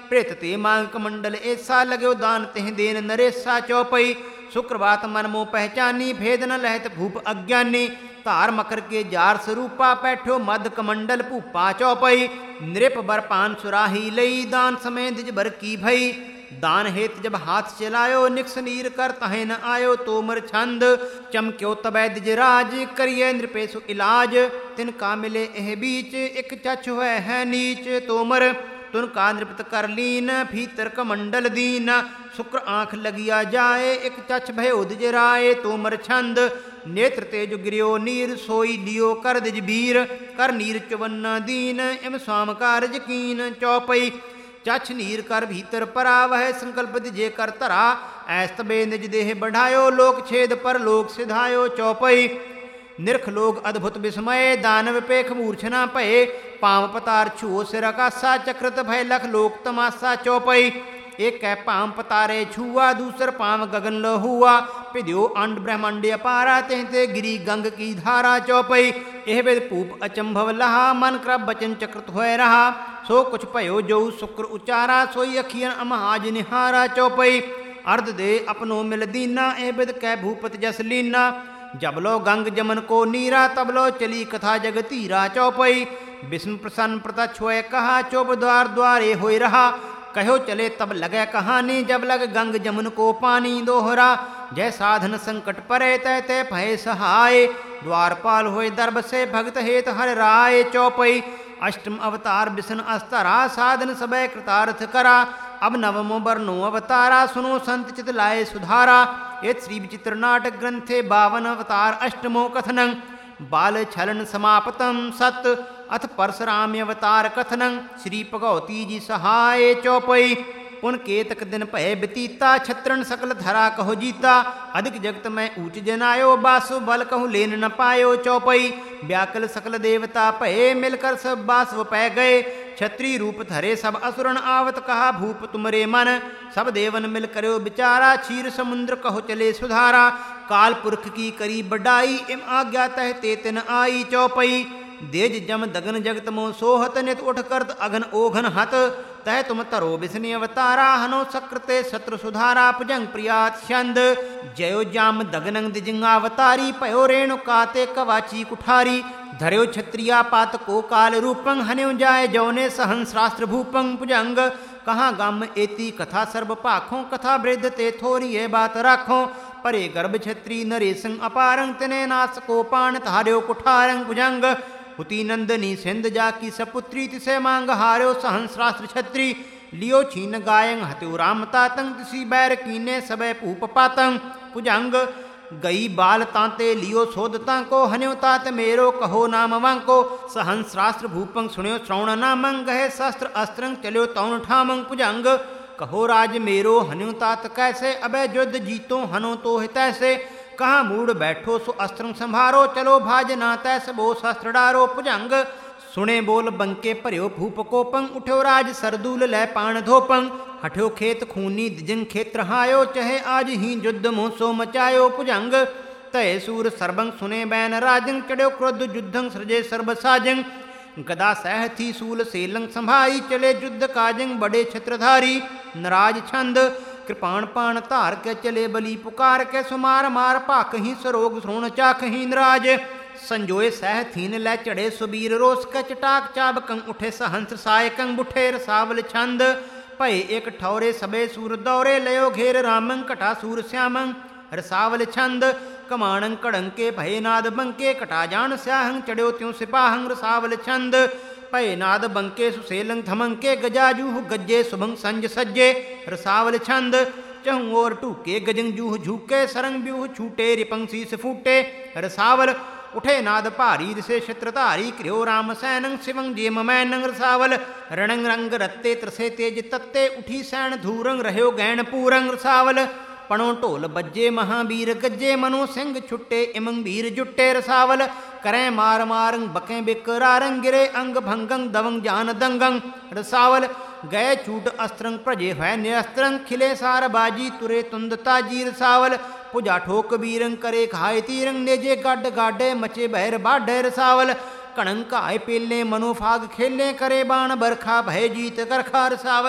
ਭ੍ਰਿਤ ਤੇ ਮਾਂਗ ਕਮੰਡਲ ਐਸਾ ਲਗਿਓ ਦਾਨ ਤਿਹ ਦੇਨ ਨਰੇਸਾ ਚੌਪਈ ਸੁਕਰਵਾਤ ਮਨ ਮੋ ਪਹਿਚਾਨੀ ਭੇਦ ਨ ਲਹਿਤ ਭੂਪ ਅਗਿਆਨੀ ਧਾਰ ਮਕਰ ਕੇ ਜਾਰ ਸਰੂਪਾ ਪੈਠੋ ਮਦ ਕਮੰਡਲ ਭੂਪਾ ਚੌਪਈ ਨਿਰਪ ਬਰਪਾਨ ਸੁਰਾਹੀ ਲਈ ਦਾਨ ਸਮੇਂ ਦਿਜ ਬਰ ਕੀ ਭਈ दान हेत जब हाथ चलायो निक्स नीर कर तहे न आयो तोमर छंद चमक्यो तबै दिज राज करिए नृपेशु इलाज तिनका मिले एह बीच एक चछ हुए है नीच तोमर तुनका नृपत कर लीन भीतर कमंडल दीन शुक्र आँख लगिया जाए एक चछ भयो दिज राय तोमर छंद नेत्र तेज गिरियो नीर सोई लियो कर दिज बीर कर नीर चवन्ना दीन इम स्वाम कारज कीन चौपई चछ नीर कर भीतर परा वह संकल्प दिजे कर तरा ऐस तबे निज देह बढ़ायो लोक छेद पर लोक सिधायो चौपई निरख लोग अद्भुत विस्मय दानव पेख मूर्छना भये पाम पतार छुओ सिर आकासा चक्रत भय लख लोक तमासा चौपई एक कै पाम पतारे छुआ दूसर पाम गगन लहुआ पिद्यो अंड ब्रह्मांड अपारा तेह ते गिरी गंग की धारा चौपई एह वेद पूप अचंभव लहा मन क्रब बचन चक्रत होय रहा सो कुछ भयो जो शुक्र उचारा सोई अखियन अमहाज निहारा चौपई अर्ध दे अपनो मिल दीना एह विद कै भूपत जस लीना जब लो गंग जमन को नीरा तब लो चली कथा जगतीरा चौपई विष्णु प्रसन्न प्रतक्ष होय कहा चौप द्वार द्वारे होय रहा कहो चले तब लगे कहानी जब लग गंग जमुन को पानी दोहरा जय साधन संकट परे तय तय भय सहाय द्वारपाल होय दर्भ से भगत हेत हर राय चौपई अष्टम अवतार विष्णु अस्तरा साधन सबय कृतार्थ करा अब नवमो बरनो अवतारा सुनो संत चित लाए सुधारा ये श्री विचित्र नाटक ग्रंथे 52 अवतार अष्टमो कथनं बाल छलन समापतम सत अथ परशुराम अवतार कथनं श्री भगवती जी सहाय चौपई उनके तक दिन भय व्यतीता छत्रण सकल धरा कहो जीता अधिक जगत में ऊंच जनायो बासु बल कहूँ लेन न पायो चौपई व्याकल सकल देवता भये मिलकर सब बासव पै गए छत्री रूप धरे सब असुरन आवत कहा भूप तुमरे मन सब देवन मिल करो बिचारा क्षीर समुद्र कहो चले सुधारा काल पुरख की करी बड़ाई इम आज्ञा तह ते तिन आई चौपई देज जम दगन जगत मो सोहत नित उठ करत अघन ओघन हत तह तुम तरो विष्णु अवतारा हनो सकृते शत्रु सुधारा भुजंग प्रियात छंद जयो जाम दगनंग दिजिंगावतारी पयो रेणु काते कवाची कुठारी धर्यो क्षत्रिया पात को काल रूपं हन्यो जाय जौने सहस्रास्त्र भूपं भुजंग कहाँ गम एति कथा सर्व पाखों कथा वृद्ध ते थोरी ये बात राखों परे गर्भ क्षत्रि नरेशं अपारंग तने नास को पान धार्यो कुठारंग भुजंग हुति नंदनी सिंध जाकी सपुत्री तिसे मांग हार्यो सहस्रास्त्र छत्री लियो छीन गायंग हत्यो राम तातंग तिसी बैर कीने सबे पूप पातंग भुजंग गई बाल तांते लियो सोदता को हन्यो तात मेरो कहो नाम वांको सहस्रास्त्र भूपंग सुण्यो श्रवण नामंग गहे शस्त्र अस्त्रंग चल्यो तौन ठामंग भुजंग कहो राज मेरो हन्यो तात कैसे अबे युद्ध जीतो हनो तो हितैसे कहाँ मूड बैठो सो अस्त्र संभारो चलो भाज ना तैस बो शस्त्र डारो भुजंग सुने बोल बंके पर्यो भूप कोपंग उठ्यो राज सरदूल लै पाण धोपंग हठ्यो खेत खूनी दिजन क्षेत्र हायो चहे आज ही युद्ध मोह सो मचायो भुजंग तय सूर सर्वंग सुने बैन राजंग चढ़्यो क्रोध युद्धंग सृजे सर्व साजंग गदा सह थी सूल सेलंग संभाई चले युद्ध काजंग बड़े छत्रधारी नराज छंद कृपाण पाण धार के चले बली पुकार के सुमार मार पाक ही सरोग श्रोण चाख ही नराज संजोए सह थीन लै चढ़े सुबीर रोस के चटाक चाबकंग उठे सहंस सायकंग बुठे रसावल छंद भय एक ठौरे सबे सूर दौरे लयो घेर रामंग कटा सूर श्यामंग रसावल छंद कमाणंग कड़ंके भयनाद बंके कटा जान स्याहंग चढ़्यो त्यों सिपाहंग रसावल छंद भयनाद बंके सुसेलंग धमंके गजाजूह गज्जे सुभंग संज सज्जे रसावल छंद चहु और टूके गजंग जूह झूके सरंग ब्यूह छूटे रिपंग शीस फूटे रसावल उठे नाद भारी दिसे क्षत्रधारी क्रियो राम सैनंग शिवंग जेम मैनंग रसावल रणंग रंग रत्ते त्रसे तेज तत्ते उठी सैन धूरंग रह्यो गैण पूरंग रसावल पणो ढोल बज्जे महावीर गज्जे मनो सिंह छुट्टे इमंग वीर जुट्टे रसावल करें मार मारंग बकें बिकरारंग गिरे अंग भंगंग दवंग जान दंगंग रसावल गए चूट अस्त्रंग प्रजे भय निरस्त्रंग खिले सार बाजी तुरे तुंद ताजी रसावल पुजा ठोक वीरंग करे खाए तीरंग नेजे गड गाडे मचे बहर बाढ़ रसावल कणंक आय पेलने मनोफाग खेलने करे बाण बरखा भय जीत करखा रसावल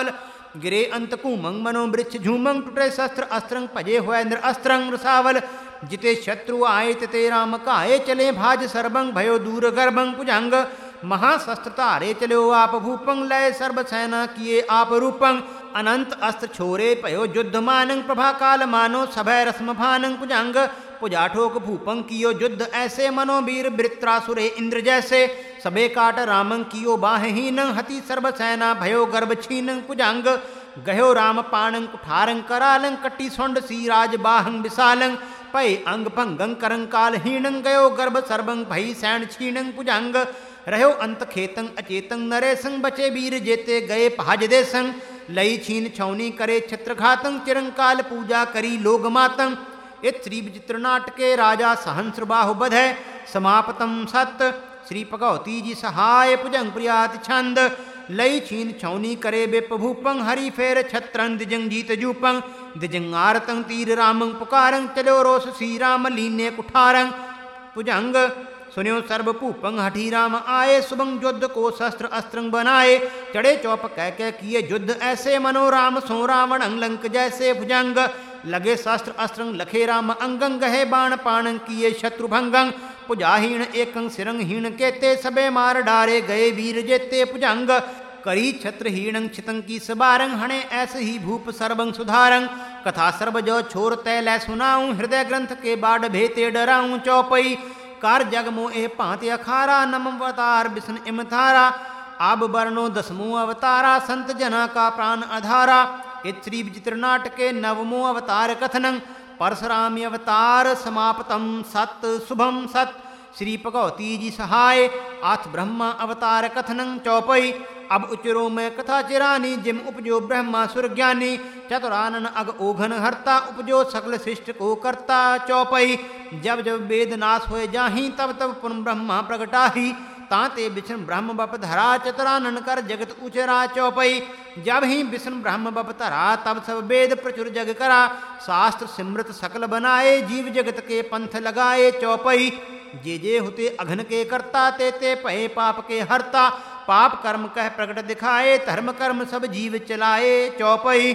गिरे अंत कूमंग मनो वृक्ष झूमंग टूटे शस्त्र अस्त्रंग भजे हुए निरअस्त्रंग रसावल जिते शत्रु आए तिते राम काए चले भाज सर्वंग भयो दूर गर्भंग भुजंग महाशस्त्र धारे चलो आप भूपंग लय सर्व सेना किए आप रूपंग अनंत अस्त्र छोरे पयो युद्ध मानंग प्रभा काल मानो सभय रस्म भानंग भुजंग पुजाठोक भूपंग कियो युद्ध ऐसे मनोवीर वृत्रासुरे इंद्र जैसे सबे काट रामंग कियो बाहहीनंग हति सर्व सेना भयो गर्भ छीनंग भुजंग गयो राम पाणंग कुठारंग करालंग कट्टी सोंड सी राज बाहंग विशालंग पय अंग भंगंग करंग काल हीनंग गयो गर्भ सर्वंग भई सैन छीनंग भुजंग रहो अंत खेतंग अचेतंग नरे संग बचे वीर जेते गए पहाज दे संग लई छीन छौनी करे छत्रघातंग चिरंकाल पूजा करी लोग मातंग इत श्री विचित्र नाटके राजा सहंस बाहु बधै समापतम सत श्री भगवती जी सहाय भुजंग प्रियाति छंद लई छीन छौनी करे बेप भूपंग हरि फेर छत्रंग दिजंग जीत जूपंग दिजंग आरतंग तीर रामंग पुकारंग चलो रोस श्री राम लीने कुठारंग भुजंग सुन्यो सर्व भूपंग हठी राम आए सुबंग युद्ध को शस्त्र अस्त्रंग बनाए चढ़े चौप कह किए युद्ध ऐसे मनो राम सो रावण अंगलंक जैसे भुजंग लगे शस्त्र अस्त्रंग लखे राम अंगंग गहे बाण पाणंग किए शत्रु भंगंग पुजाहीण एकंग सिरंगहीण केते सबे मार डारे गए वीर जेते भुजंग करी छत्रहीणंग छितंग की सबारंग हणे ऐसे ही भूप सर्वंग सुधारंग कथा सर्व जो छोर तय लै सुनाऊं हृदय ग्रंथ के बाड भेते डराऊं चौपई कार जग मोह भांति अखारा नम अवतार बिसन इम थारा अब वर्णो दसमो अवतारा संत जना का प्राण अधारा इत श्री विचित्र नाटके नवमो अवतार कथनं परशुराम अवतार समापतम सत शुभम सत श्री भगवती जी सहाय आथ ब्रह्मा अवतार कथनं चौपई अब उचरो में कथा चिरानी जिम उपजो ब्रह्मा सुर ज्ञानी चतुरानन अग ओघन हरता उपजो सकल सृष्ट को करता चौपई जब जब वेद नाश होए जाही तब तब पुन ब्रह्मा प्रगटाही ताते विष्णु ब्रह्म बप धरा चतुरानन कर जगत उचरा चौपई जब ही विष्णु ब्रह्म बप धरा तब सब वेद प्रचुर जग करा शास्त्र सिमृत सकल बनाए जीव जगत के पंथ लगाए चौपई जे होते अघन के करता ते ते पहे पाप के हरता पाप कर्म कह प्रगट दिखाए धर्म कर्म सब जीव चलाए चौपई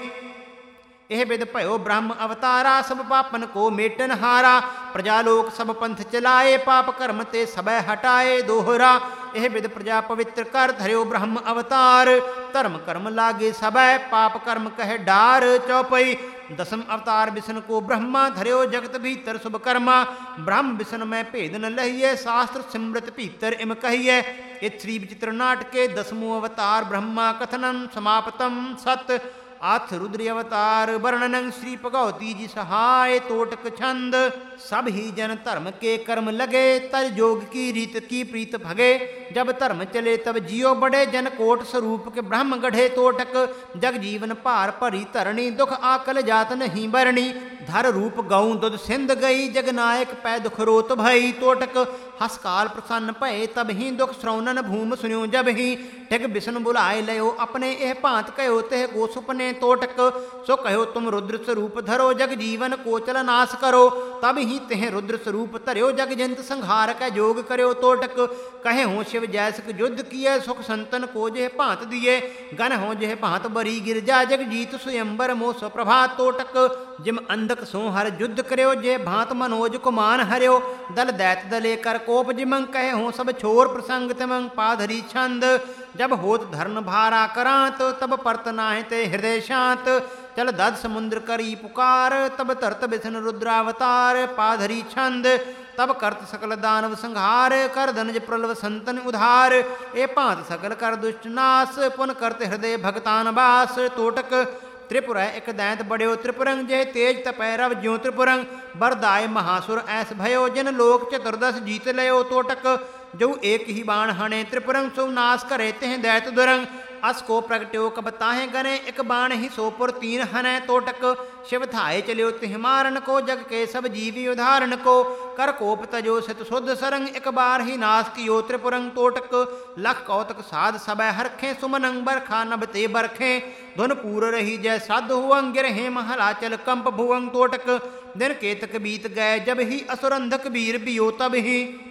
यह विद भयो ब्रह्म अवतारा सब पापन को मेटन हारा प्रजालोक सब पंथ चलाए पाप कर्म ते सब हटाए दोहरा यह विद प्रजा पवित्र कर धर्यो ब्रह्म अवतार धर्म कर्म लागे सब पाप कर्म कह डार चौपई दसम अवतार विष्णु को ब्रह्मा धर्यो जगत भीतर शुभ कर्मा ब्रह्म विष्णु में भेद न लहिए शास्त्र सिमृत भीतर इम कहिए इत श्री विचित्र नाटके दसमो अवतार ब्रह्मा कथनम समापतम सत आथ रुद्र अवतार वर्णनं श्री भगवती जी सहाय तोटक छंद सब ही जन धर्म के कर्म लगे तर जोग की रीत की प्रीत भगे जब धर्म चले तब जियो बड़े जन कोट स्वरूप के ब्रह्म गढ़े तोटक जग जीवन पार परी तरणी दुख आकल जात नहीं बरणी धर रूप गऊ दुध सिंध गई जग नायक पै दुख रोत भई तोटक हसकाल प्रसन्न भय तब ही दुख श्रवणन भूम सुन्यो जब ही ठिग विष्णु बुलाए लयो अपने एह भांत कहो तेह गो सुपने तोटक सो कहो तुम रुद्र स्वरूप धरो जग जीवन कोचल नाश करो तब ही तेह रुद्र स्वरूप धर्यो जग जंत संहार कै जोग करो तोटक कहे हो शिव जैसक युद्ध किए सुख संतन को जेह भांत दिए गन हो जेह भांत बरी गिरजा जग जीत स्वयंबर मोह स्वप्रभा तोटक जिम अंधक सो हर युद्ध करो जे भांत मनोज कुमान हर्यो दल दैत दले कर कोप जिमंग कहे हो सब छोर प्रसंग तिमंग पाधरी छंद जब होत धर्म भारा करांत तब परत नाहि ते हृदय शांत चल दद समुद्र करी पुकार तब तरत विष्णु रुद्रावतार पाधरी छंद तब करत सकल दानव संहार कर धनज प्रलव संतन उधार ए भांत सकल कर दुष्ट नाश पुन करत हृदय भगतान बास तोटक त्रिपुर एक दैंत बड़्यो त्रिपुरंग जय तेज तपै रव ज्यो त्रिपुरंग बरदाय महासुर ऐस भयो जिन लोक चतुर्दश जीत लयो तोटक जो एक ही बाण हणे त्रिपुरंग सो नाश करे तेह दैत दुरंग अस को प्रगट्यो कब ताहे गने एक बाण ही सोपुर तीन हनै तोटक शिव थाए चल्यो तिह मारन को जग के सब जीवी उधारण को कर कोप तजो सित शुद्ध सरंग एक बार ही नाश कियो त्रिपुरंग तोटक लख कौतक साध सब हरखे सुमनंग बरखा नभ ते बरखे धुन पूर रही जय साध हुअंग गिरहे महलाचल कंप भुवंग तोटक दिन केतक बीत गए जब ही असुरंधक वीर बियो तब ही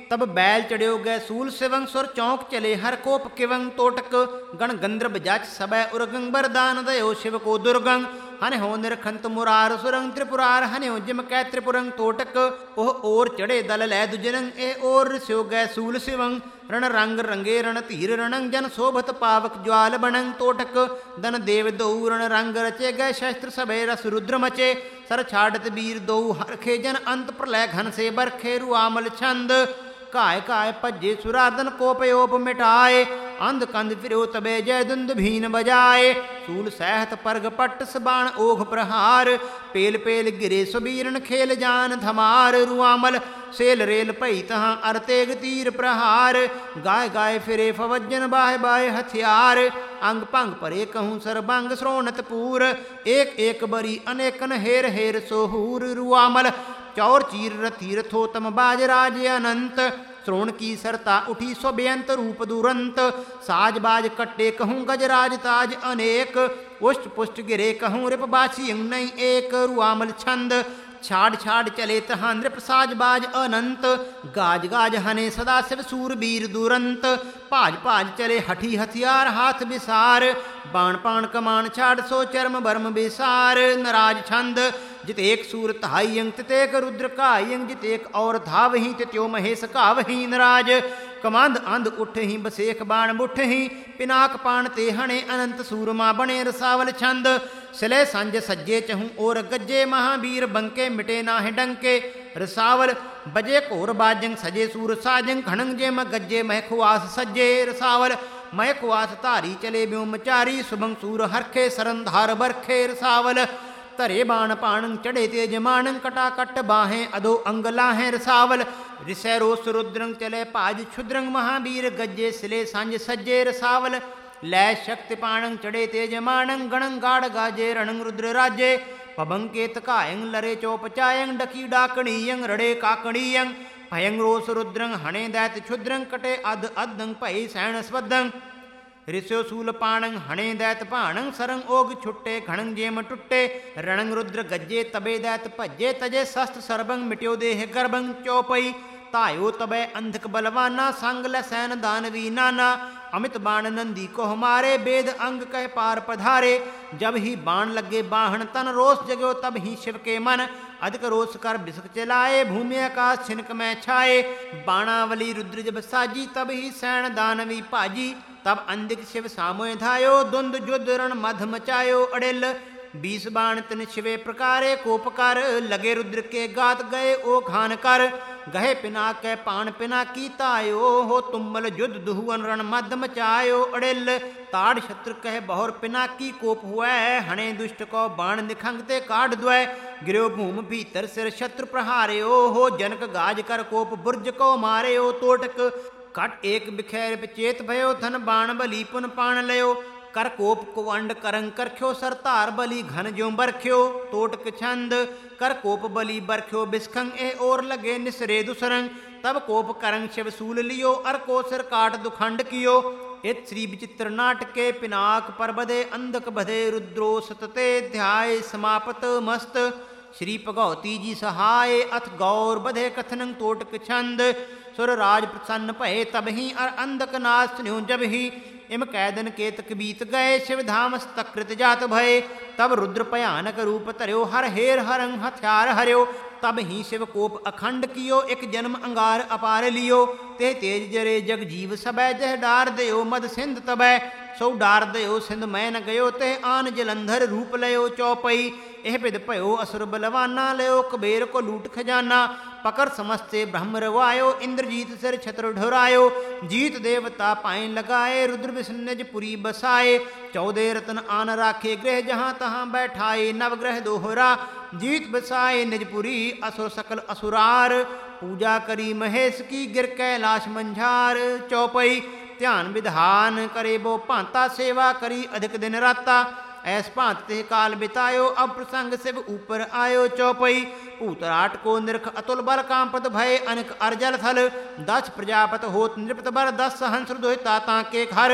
तब बैल चढ़्यो गै सूल सिवंग सुर चौंक चले हर कोप किवंग तोटक गण गंधर्व जाच सबै उर्गंग वरदान दयो शिव को दुर्गंग हन हो निरखंत मुरार सुरंग त्रिपुरार हन्यो जिम कै त्रिपुरंग तोटक ओह ओर चढ़े दल लै दुजरंग ए ओर स्यो गै सूल सिवंग रण रंग रंगे रण धीर रणंग जन शोभत पावक ज्वाल बनंग तोटक दन देव दौ रण रंग रचे गए शस्त्र सबे रस रुद्र मचे सर छाड़त वीर दौ हरखे जन अंत प्रलय घन से बरखे रुआमल छंद काय काय भज्जे सुरार्दन कोपयोप मिटाए अंध कंध फिरो तबे जय दुंद भीन बजाए सूल सहत परग पट्ट सबाण ओघ प्रहार पेल पेल गिरे सुबीरन खेल जान धमार रुआमल सेल रेल पई तहाँ अरतेग तीर प्रहार गाय गाय फिरे फवज्जन बाह बाह हथियार अंग पंग परे कहूँ सरबंग श्रोणत पूर एक एक बरी अनेकन हेर हेर सोहूर रुआमल चौर चीर रथी रथोतम बाज राज अनंत श्रोण की सरता उठी स्वयंत रूप दुरंत साज बाज कट्टे कहूँ गजराज ताज अनेक उष्ट पुष्ट गिरे कहूँ रिप बासी नहीं एक रुआमल छंद छाड़ छाड़ चले तहाँ नृप साज बाज अनंत गाज गाज हने सदा शिव सूरबीर दुरंत भाज भाज चले हठी हथियार हाथ विसार बाण पाण कमान छाड़ सो चर्म बर्म विसार नराज छंद जितेक सूर तहायंग तितेक रुद्र कायंग जितेक और धावही तित्यो महेश कावही नराज कमांद अंध उठ ही बसेख बाण बुठ ही पिनाक पाण ते हणे अनंत सूरमा बने रसावल छंद सिले संज सज्जे चहूँ और गज्जे महावीर बंके मिटे नाहे डंके रसावल बजे कोर बाजंग सजे सूर साजंग घणंग जे म गज्जे महखुआस सज्जे रसावल महखुआस धारी चले ब्योमचारी सुभंग सूर हरखे सरंधार बरखे रसावल धरे बाण पाणंग चढ़े तेज माणंग कटाकट बाहें अधो अंग लाहें रसावल ऋषय रोस रुद्रंग चले पाज क्षुद्रंग महावीर गज्जे सिले सांझ सज्जे रसावल लय शक्ति पाणंग चढ़े तेज माणंग गणंग गाढ़ गाजे रणंग रुद्र राजे पभंग केत कायंग लरे चौपचायंग डकी डाकणीयंग रड़े काकणीयंग भयंग रोस रुद्रंग हणे दैत क्षुद्रंग कटे अध अदंग पई सैण स्वदंग ऋष्यो सूल पाणंग हणे दैत पाणंग सरंग ओग छुट्टे घणंग जेम टुट्टे रणंग रुद्र गज्जे तबे दैत भज्जे तजे शस्त्र सर्बंग मिट्यो देह गर्भंग चौपई तायो तबे अंधक बलवाना संग लसैन दानवी नाना अमित बाण नंदी को हमारे वेद अंग कह पार पधारे जब ही बाण लगे बाहन तन रोष जगो तब ही शिव के मन अधिक रोष कर बिसक चलाए भूमि आकाश छिनक में छाए बाणावली रुद्र जब साजी तब ही सैन दानवी पाजी तब अंधिक शिव सामोय धायो द्वंद युद्ध रण मध मचायो अड़ेल 20 बाण तिन शिवे प्रकारे कोपकर लगे रुद्र के गात गए ओ खान कर गहे पिना के पान पिना की तायो हो तुम्बल युद्ध दुहुअन रण मध मचायो अड़ेल ताड़ शत्रु कह बहुर पिना की कोप हुआ हणे दुष्ट को बाण निखंगते काट द्वय गिरो भूम भीतर सिर शत्रु प्रहार्यो हो जनक गाज कर कोप बुर्ज को मार्यो तोटक कट एक बिखेर चेत भयो धन बाण बली पुन पाण लयो कर कोप कुवंड करंग करख्यो सरतार बली घन ज्यों बरख्यो तोटक छंद कर कोप बली बरख्यो बिस्खंग ए और लगे निसरे दुसरंग तब कोप करंग शिव सूल लियो अर को सिर काट दुखंड कियो इत श्री विचित्र नाटके पिनाक पर बधे अंधक बधे रुद्रो सतते ध्याय समापत मस्त श्री भगवती जी सहाय अथ गौर बधे कथनंग तोटक छंद सुर राज प्रसन्न भये तब ही अर अंधक नाश सुन्यो जब ही इम कैदन केतक बीत गए शिव धाम स्तकृत जात भये तब रुद्र भयानक रूप धर्यो हर हेर हरंग हथियार हर्यो तब ही शिव कोप अखंड कियो एक जन्म अंगार अपार लियो ते तेज जरे जग जीव सबै जह डार दयो मद सिंध तबै सो डार दयो सिंध मैं न गयो ते आन जलंधर रूप लयो चौपई एह बिद भयो असुर बलवाना लयो कबेर को लूट खजाना पकर समस्ते ब्रह्म रवायो इंद्रजीत सिर छत्र ढुरायो जीत देवता पाए लगाए रुद्र विष्णु निज पुरी बसाए 14 रत्न आन राखे गृह जहाँ तहाँ बैठाए नवग्रह दोहरा जीत बसाए निजपुरी असुर सकल असुरार पूजा करी महेश की गिर कैलाश मंझार चौपई ध्यान विधान करे बो भांता सेवा करी अधिक दिन राता ऐस भांत ते काल बितायो अब प्रसंग शिव ऊपर आयो चौपई पूतराट को निरख अतुल बल कांपत भय अनिक अर्जल थल 10 प्रजापत होत नृपत बर 10 सहंस दुहिता ताके घर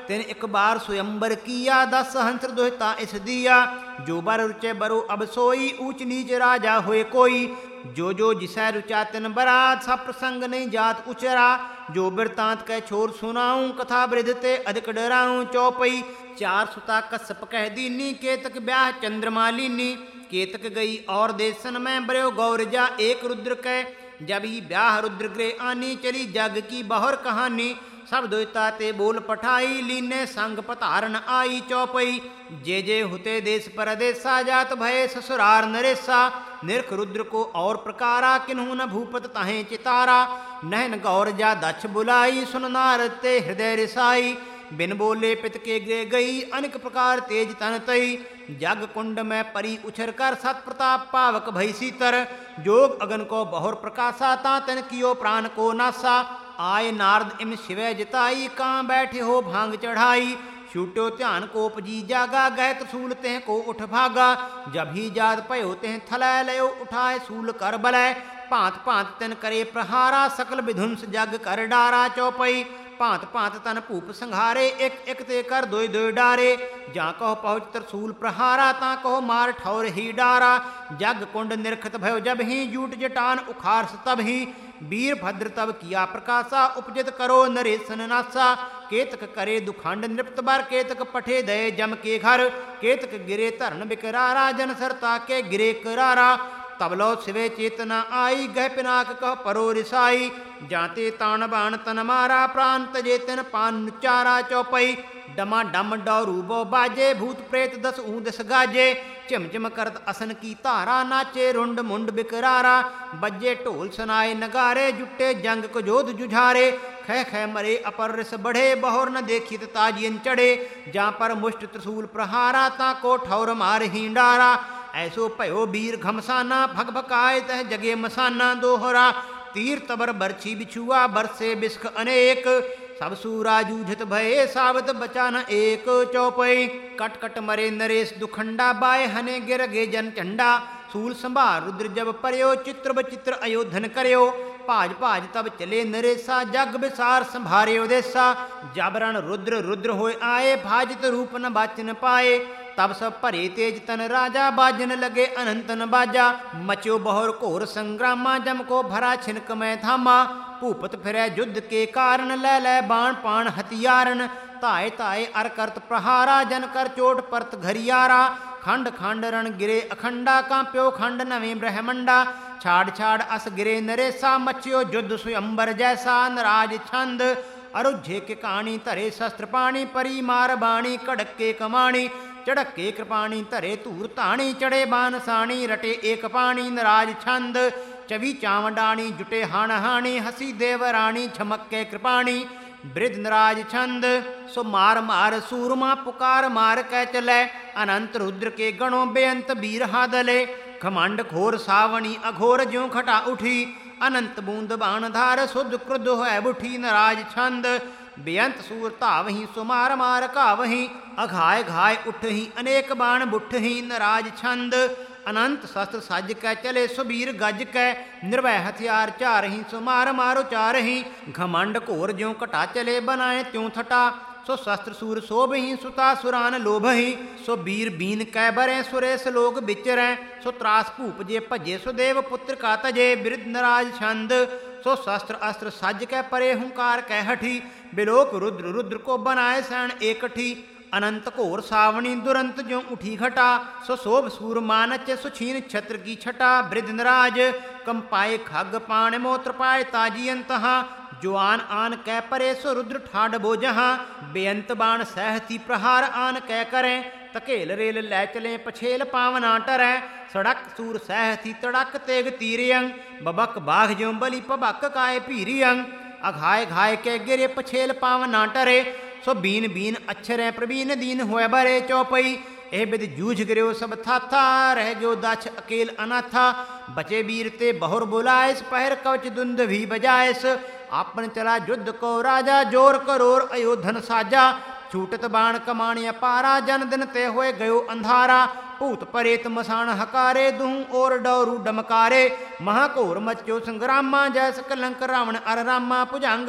तिन एक बार स्वयंबर किया 10 हंस दोहिता इस दिया जो बर रुचे बरो अब सोई ऊंच नीच राजा होए कोई जो जिसै रुचा तिन बरात सब प्रसंग नहीं जात उचरा जो बिरतांत कै छोर सुनाऊं कथा वृद्ध ते अधिक डराऊं चौपई 4 सुता कश्यप कह दीनी केतक ब्याह चंद्रमालिनी केतक गई और देशन में बरयो गौरजा एक रुद्र कै जब ही ब्याह रुद्र गृह आनी चली जग की बहुर कहानी सब दोता ते बोल पठाई लीने संग पतारन आई चौपई जे हुते देश परदेसा जात भय ससुरार नरेसा निरख रुद्र को और प्रकारा किन्हू न भूपत ताहें चितारा नहन गौर जा दक्ष बुलाई सुन नारद ते हृदय रिसाई बिन बोले पित के गृह गई अनेक प्रकार तेज तन तई जग कुंड में परी उछर कर सत प्रताप पावक भई सीतर जोग अगन को बहुर प्रकाशा ता तन कियो प्राण को नासा आय नारद इम शिवय जिताई कां बैठे हो भांग चढ़ाई छूटो ध्यान को उपजी जागा गए त्रिशूल तेह को उठ भागा जब ही जाद पयो तेह थलै लयो उठाए सूल कर बलय भांत भांत तिन करे प्रहारा सकल विध्वंस जग कर डारा चौपई भांत भांत तन भूप संघारे एक एक ते कर दोय दोय डारे जा कहो पहुँच त्रिशूल प्रहारा ता कहो मार ठौर ही डारा जग कुंड निरखत भयो जब ही जूट जटान उखारस तब ही वीर भद्र तब किया प्रकाशा उपजित करो नरेशन नासा केतक करे दुखंड नृप्त बर केतक पठे दये जम के घर केतक गिरे धरन बिकरारा जन सरता के गिरे करारा तबलो शिवे चेतना आई गह पिनाक कह परो रिसाई जाते तान बाण तन मारा प्राण तजे तिन पान चारा चौपई डमा डम डौरू बो बाजे भूत प्रेत दस ऊदस गाजे चिम चिम करत असन की तारा नाचे रुंड मुंड बिकरारा बज्जे ढोल सुनाए नगारे जुटे जंग को जोध जुझारे खै खै मरे अपर रिस बढ़े बहुर न देखित ताजियन चढ़े जा पर मुष्ट त्रिशूल प्रहारा ता को ठौर मार ही डारा ऐसो पयो वीर घमसाना भग भकाय तह जगे मसाना दोहरा तीर तबर बरछी बिछुआ बरसे बिस्क अनेक सब सूरा जूझत भये सावत बचा न एक चौपई कट कट मरे नरेश दुखंडा बाय हने गिर गे जन चंडा सूल संभार रुद्र जब परयो चित्र बचित्र अयोधन करयो भाज भाज तब चले नरेसा जग बिसार संभार्यो देसा जाबरण रुद्र रुद्र होए आए भाजित रूप न बाचन पाए तब सब भरे तेज तन राजा बाजन लगे अनंतन बाजा मचो बहुर घोर संग्रामा जम को भरा छिनक में थामा भूपत फिरै युद्ध के कारण लै लै बाण पाण हथियारन ताए ताए अर करत प्रहारा जन कर चोट परत घरियारा खंड खंड रण गिरे अखंडा कांप्यो खंड नवे ब्रह्मंडा छाड़ छाड़ अस गिरे नरेसा मच्यो युद्ध स्वयंबर जैसा नराज छंद अरुझे के काणी धरे शस्त्र पाणी परी मार बाणी कड़क के कमाणी चढ़क के कृपाणी धरे धूर ताणी चढ़े बान साणी रटे एक पाणी नराज छंद चवी चावडाणी जुटे हाण हाणी हसी देवराणी छमक के कृपाणी वृद्ध नराज छंद सो मार मार सूरमा पुकार मार कै चलै अनंत रुद्र के गणों बेअंत वीर हादले घमंड घोर सावणी अघोर ज्यों खटा उठी अनंत बूंद बाण धार शुद्ध क्रुद्ध है बुठी नराज छंद बेअंत सूर धावही सुमार मार कावही अघाय घाय उठही अनेक बाण बुठही नराज छंद अनंत शस्त्र सज कै चले सुबीर गज कै निर्भय हथियार चारही सुमार मारो चारही घमंड घोर ज्यों कटा चले बनाए त्यों थटा सो शस्त्र सूर शोभही सुता सुरान लोभही सो वीर बीन कै बरें सुरेश लोग बिचरें सो त्रास भूप जे भजे सुदेव पुत्र का तजे वृद्ध नराज छंद सो शस्त्र अस्त्र सज कै परे हुंकार कै हठी बिलोक रुद्र रुद्र को बनाए सैन एकठी अनंत घोर सावणी दुरंत ज्यों उठी घटा सो शोभ सूर मानच सुछीन छत्र की छटा वृद्ध नराज कंपाए खग पाण मोत्र पाए ताजी अंतहा जुआन आन कै परे सो रुद्र ठाड बो जहाँ बेअंत बाण सहती प्रहार आन कै करें तकेल रेल लै चले पछेल पावना टरै सड़क सूर सहती तड़क तेग तीरियंग बबक बाघ ज्यों बलि पबक काय पीरियंग अघाय घाय के गिरे पछेल पावना टरे सो बीन बीन अक्षर प्रवीण दीन होए बरे चौपई ए बिद जूझ गिरो सब था रह गयो दाछ अकेल अनाथा बचे वीर ते बहुर बुलायस पहर कवच दुंद भी बजायस आपन चला युद्ध को राजा जोर करोर अयोधन साजा छूटत बाण कमाणी अपारा जन दिन ते होए गयो अंधारा भूत परेत मसान हकारे दूं और डौरू डमकारे महाघोर मच्यो संग्रामा जैस कलंक रावण अर रामा भुजंग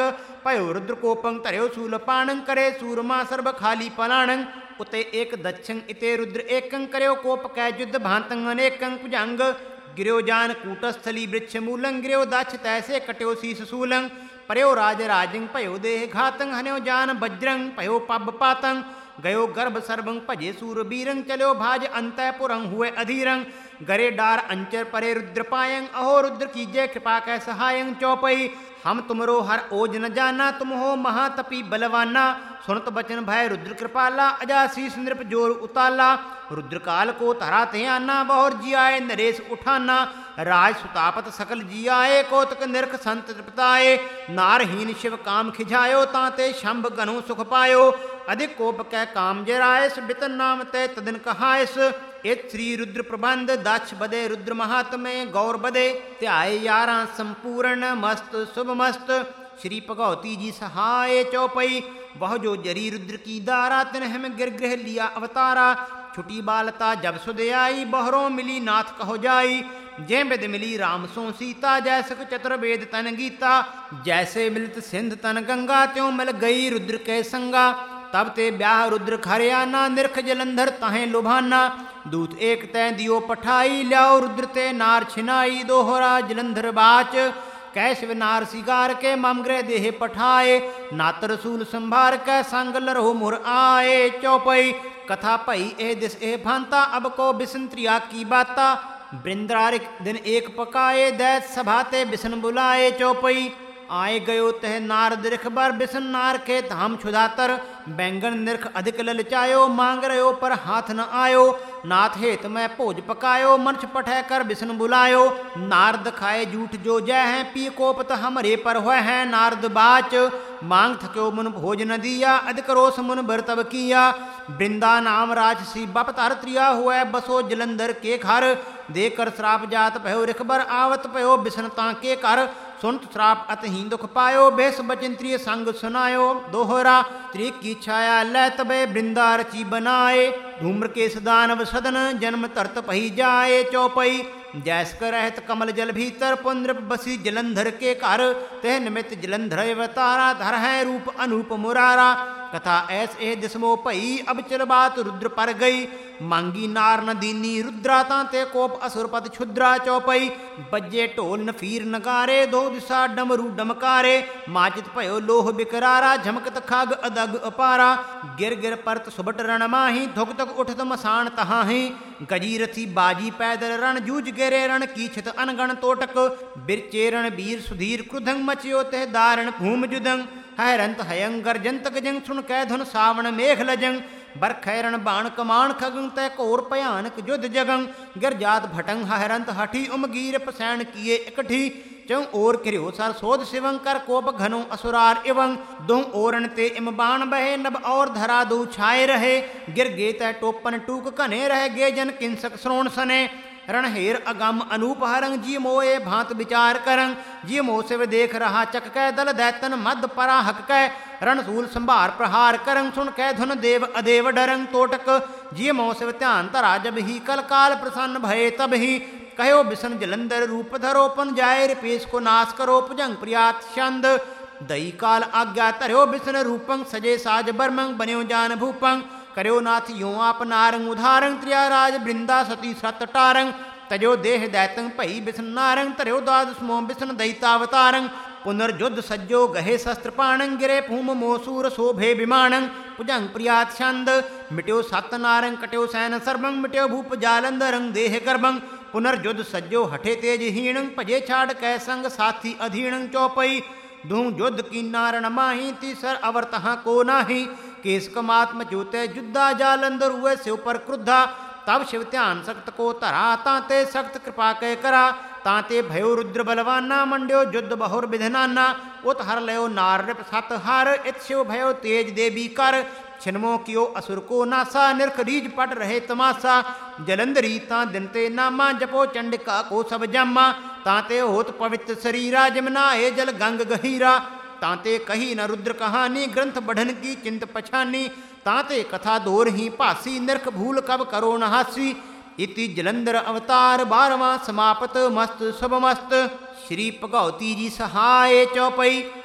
ਭਇਓ ਰੁਦਰ ਕੋਪੰ ਧਰਿਓ ਸੂਲ ਪਾਣੰ ਕਰੇ ਸੂਰਮਾ ਸਰਬ ਖਾਲੀ ਪਲਾਣੰ ਉਤੇ ਏਕ ਦਛੰ ਇਤੇ ਰੁਦਰ ਏਕੰ ਕਰਿਓ ਕੋਪ ਕੈ ਜੁਧ ਭਾਂਤੰ ਅਨੇਕੰ ਭੁਜੰਗ ਗਿਰਿਓ ਜਾਨ ਕੂਟਸਥਲੀ ਬ੍ਰਿਛ ਮੂਲੰ ਗਿਰਿਓ ਦਛ ਤੈਸੇ ਕਟਿਓ ਸੀਸ ਸੂਲੰ ਪਰਿਓ ਰਾਜ ਰਾਜੰ ਭਇਓ ਦੇਹ ਘਾਤੰ ਹਨਿਓ ਜਾਨ ਬਜਰੰ ਭਇਓ ਪੱਬ ਪਾਤੰ ਗਇਓ ਗਰਭ ਸਰਬੰ ਭਜੇ ਸੂਰ ਬੀਰੰ ਚਲਿਓ ਭਾਜ ਅੰਤੈਪੁਰੰ ਹੁਏ ਅਧੀਰੰ ਗਰੇ ਡਾਰ ਅੰਚਰ ਪਰੇ ਰੁद्र पायं अहो रुद्र कीजे कृपा कै सहायं चौपई हम तुमरो हर ओज न जाना तुम हो महातपी बलवाना सुनत बचन भय रुद्र कृपाला अजासीस नृप जोर उताला रुद्र काल को धरा ते आना बहुर जी आए नरेश उठाना राज सुतापत सकल जी आए कौतक निरख संत तृप्ताए नारहीन शिव काम खिझायो ताते शंभ गनु सुख पायो अधिक कोप कै काम जरायस बितन नाम ते तदिन कहायस इस श्री रुद्र प्रबंध दक्ष बदे रुद्र महात्म्य गौर बदे त्याय यारा संपूर्ण मस्त शुभ मस्त श्री भगवती जी सहाय चौपई वह जो जरी रुद्र की दारा तिन हम गिर गृह लिया अवतारा छुटी बालता जब सुध आई बहरों मिली नाथ कहो जाई जय बिद मिली राम सो सीता जैसक चतुर्वेद तन गीता जैसे मिलित सिंध तन गंगा त्यों मिल गई रुद्र के संगा तब ते ब्याह रुद्र खरियाना निरख जलंधर ताहें लुभाना दूत एक तै दियो पठाई ल्याओ रुद्र ते नार छिनाई दोहरा जलंधर बाच कैशिव नार सिगार के ममग्रह देह पठाए नात रसूल संभार कै संग लरहो मुर आए चौपई कथा पई ए दिस ए भांता अब को बिसन त्रिया की बाता वृंद्रारिक दिन एक पकाए दैत सभा ते बिसन बुलाए चौपई आए गयो तह नारद रिख बर बिसन नार के धाम छुदातर बैंगन निरख अधिक ललचायो मांग रयो पर हाथ न आयो नाथ हेत मैं भोज पकायो मनछ पठै कर बिसन बुलायो नारद खाए जूठ जो जय हैं पी कोपत हमरे पर हुए हैं नारद बाच मांग थक्यो मुन भोज न दिया अधिक रोष मुन बरतब किया वृंदा नाम राजसी बप तर त्रिया हुए बसो जलंधर के घर देकर श्राप जात भयो रिखबर आवत भयो बिसन ताके कर सुनत श्राप अतहि दुख पायो बेस बचन त्रिय संग सुनायो दोहरा त्रि की छाया लै तबे वृंदा रची बनाए धूम्र के सदानव सदन जन्म तरत पही जाए चौपई जैस कर रहत कमल जल भीतर पुंद्र बसी जलंधर के कर तह निमित्त जलंधर अवतारा धर है रूप अनूप मुरारा कथा ऐस ए दिसमो पई अब चल बात रुद्र पर गई मांगी नार न दीनी रुद्रा तांते कोप असुरपत क्षुद्रा चौपई बज्जे ढोल नफीर नगारे दो दिशा डमरू डमकारे माचित भयो लोह बिकरारा झमकत खाग अदग अपारा गिर गिर परत सुबट रण माही धुक धुक उठत मसान तहाही गजीरथी बाजी पैदल रण जूझ गिरे रण कीछत अनगण तोटक बिरचे रण वीर सुधीर क्रुधंग मचियो तह दारण भूम जुदंग हैरंत हयंग गर्जंत गजंग सुन कै धुन सावण मेघ लजंग बरखैरण बाण कमान खगं तय घोर भयानक युद्ध जगं गिरजात भटंग हरंत हठी उमगीर पसैन किए इकठी चौं ओर खिरियो सर सोध शिवं कर कोप घनो असुरार इवं दों ओरन ते इम बाण बहे नभ और धरा दो छाए रहे गिर गे तय टोपन टूक कने रह गे जन किंसक श्रोण सने रणहेर अगम अनूप हरंग जी मोए भांत विचार करंग जी मो शिव देख रहा चक कै दल दैतन मद परा हक कै रणसूल संभार प्रहार करंग सुन कै धुन देव अदेव डरंग तोटक जी मो शिव ध्यान धरा जब ही कल काल प्रसन्न भये तब ही कहो बिसन जलंधर रूप धरो पन जाए रिपेश को नाश करो भुजंग प्रियात छंद दई काल आज्ञा धर्यो बिसन रूपंग सजे साज बर्मंग बन्यो जान भूपंग करयो नाथ यो आप नारंग उधारंग त्रिया राज वृंदा सती सत टारंग तजो देह दैतंग भई बिसन नारंग धर्यो द्वादश मो बिसन दैतावतारंग पुनर्युद्ध सज्जो गहे शस्त्र पाणंग गिरे भूम मोसूर शोभे विमानंग भुजंग प्रियात छंद मिट्यो सत नारंग कट्यो सैन सर्वंग मिट्यो भूप जालंधरंग देह गर्भंग पुनर्युद्ध सज्जो हठे तेज हीणंग भजे छाड़ कै संग साथी अधीणंग चौपई दूं युद्ध की नारण माही तीसर अवर तहाँ को नाही केस कमात्म ज्योते जुद्धा जालंधर हुए शिव पर क्रुद्धा तब शिव ध्यान सख्त को तरा ताते सख्त कृपा कै करा ताते भयो रुद्र बलवाना मंड्यो युद्ध बहुर विधनाना उत हर लयो नार नृप सत हार इत शिव भयो तेज देवी कर छिन्मो कियो असुर को नासा निरख रीज पट रहे तमासा जलंधरी ता दिन ते नामा जपो चंडिका को सब जामा ताते होत पवित्र शरीरा जमनाए जल गंग गहीरा ताते कही न रुद्र कहानी ग्रंथ बढ़न की चिंत पछानी ताते कथा दोर ही भासी निरख भूल कब करो न हासी इति जलंधर अवतार 12वां समाप्त मस्त शुभ मस्त श्री भगवती जी सहाय चौपई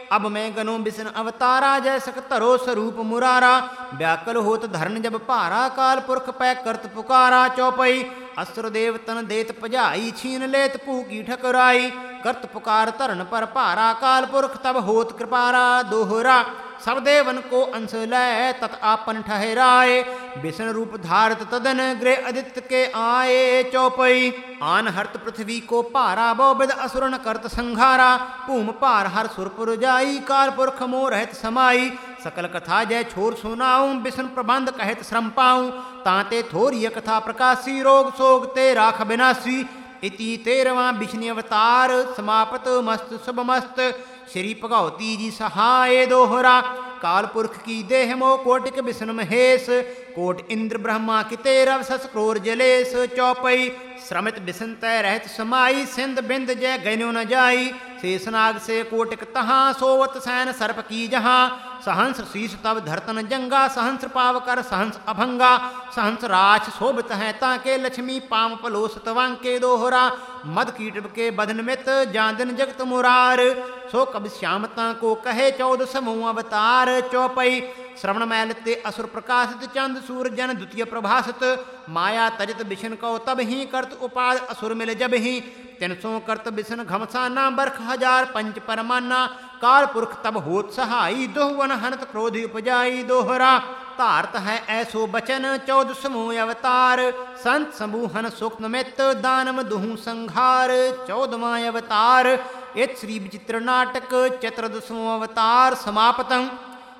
अब मैं गनो बिसन अवतारा, जय सक धरो स्वरूप मुरारा। व्याकुल होत धरन जब भारा, काल पुरख पै करत पुकारा। चौपई असुर देव तन देत पजाई, छीन लेत भूकी ठकुराई। करत पुकार धरन पर भारा, काल पुरख तब होत कृपारा। दोहरा सब देवन को अंश लै, तत आपन ठहराए। विष्णु रूप धारत तदन, गृह आदित्य के आए। चौपई आन हरत पृथ्वी को पारा, बहुविध असुरन करत संघारा। भूम पार हर सुरपुर जाई, काल पुरख मोह रहत समाई। सकल कथा जय छोर सुनाऊं, विष्णु प्रबंध कहत श्रम पाऊं। तांते थोरिय कथा प्रकाशी, रोग सोग ते राख विनाशी। इति 13वां विष्णु अवतार, समापत मस्त शुभ मस्त। श्री भगवती जी सहाय। दोहरा काल पुरख की देह मोह, कोटिक विष्णु महेश। कोट इंद्र ब्रह्मा की 13 सस क्रोर जलेश। चौपई श्रमित विष्णु तय रहत समाई, सिंध बिंद जय गैनो न जाई। शेषनाग से कोटिक तहाँ, सोवत सैन सर्प की जहाँ। सहंस शीश तब धरतन जंगा, सहंस पाव कर सहंस अभंगा। सहंस राछ शोभित हैं ताके, लक्ष्मी पाम पलोस तवांके। दोहरा मद कीट के बदन मित, जान जगत मुरार। सो कब श्यामता को कहे 14 समूह अवतार। चौपई श्रवण मैल ते असुर प्रकाशित, चंद सूर जन द्वितीय प्रभासित। माया तजित बिशन को तब ही, करत उपाद असुर मिल जब ही। 300 करत बिशन घमसाना, बरख 1000 पंच परमाना। काल पुरख तब होत सहाई, दोहवन हनत क्रोध उपजाई। दोहरा धारत है ऐसो बचन, 14 समूह अवतार। संत समूहन सुख नमित, दानव दुहु संघार। 14वां अवतार इत श्री विचित्र नाटक, 14वां अवतार समापतम्।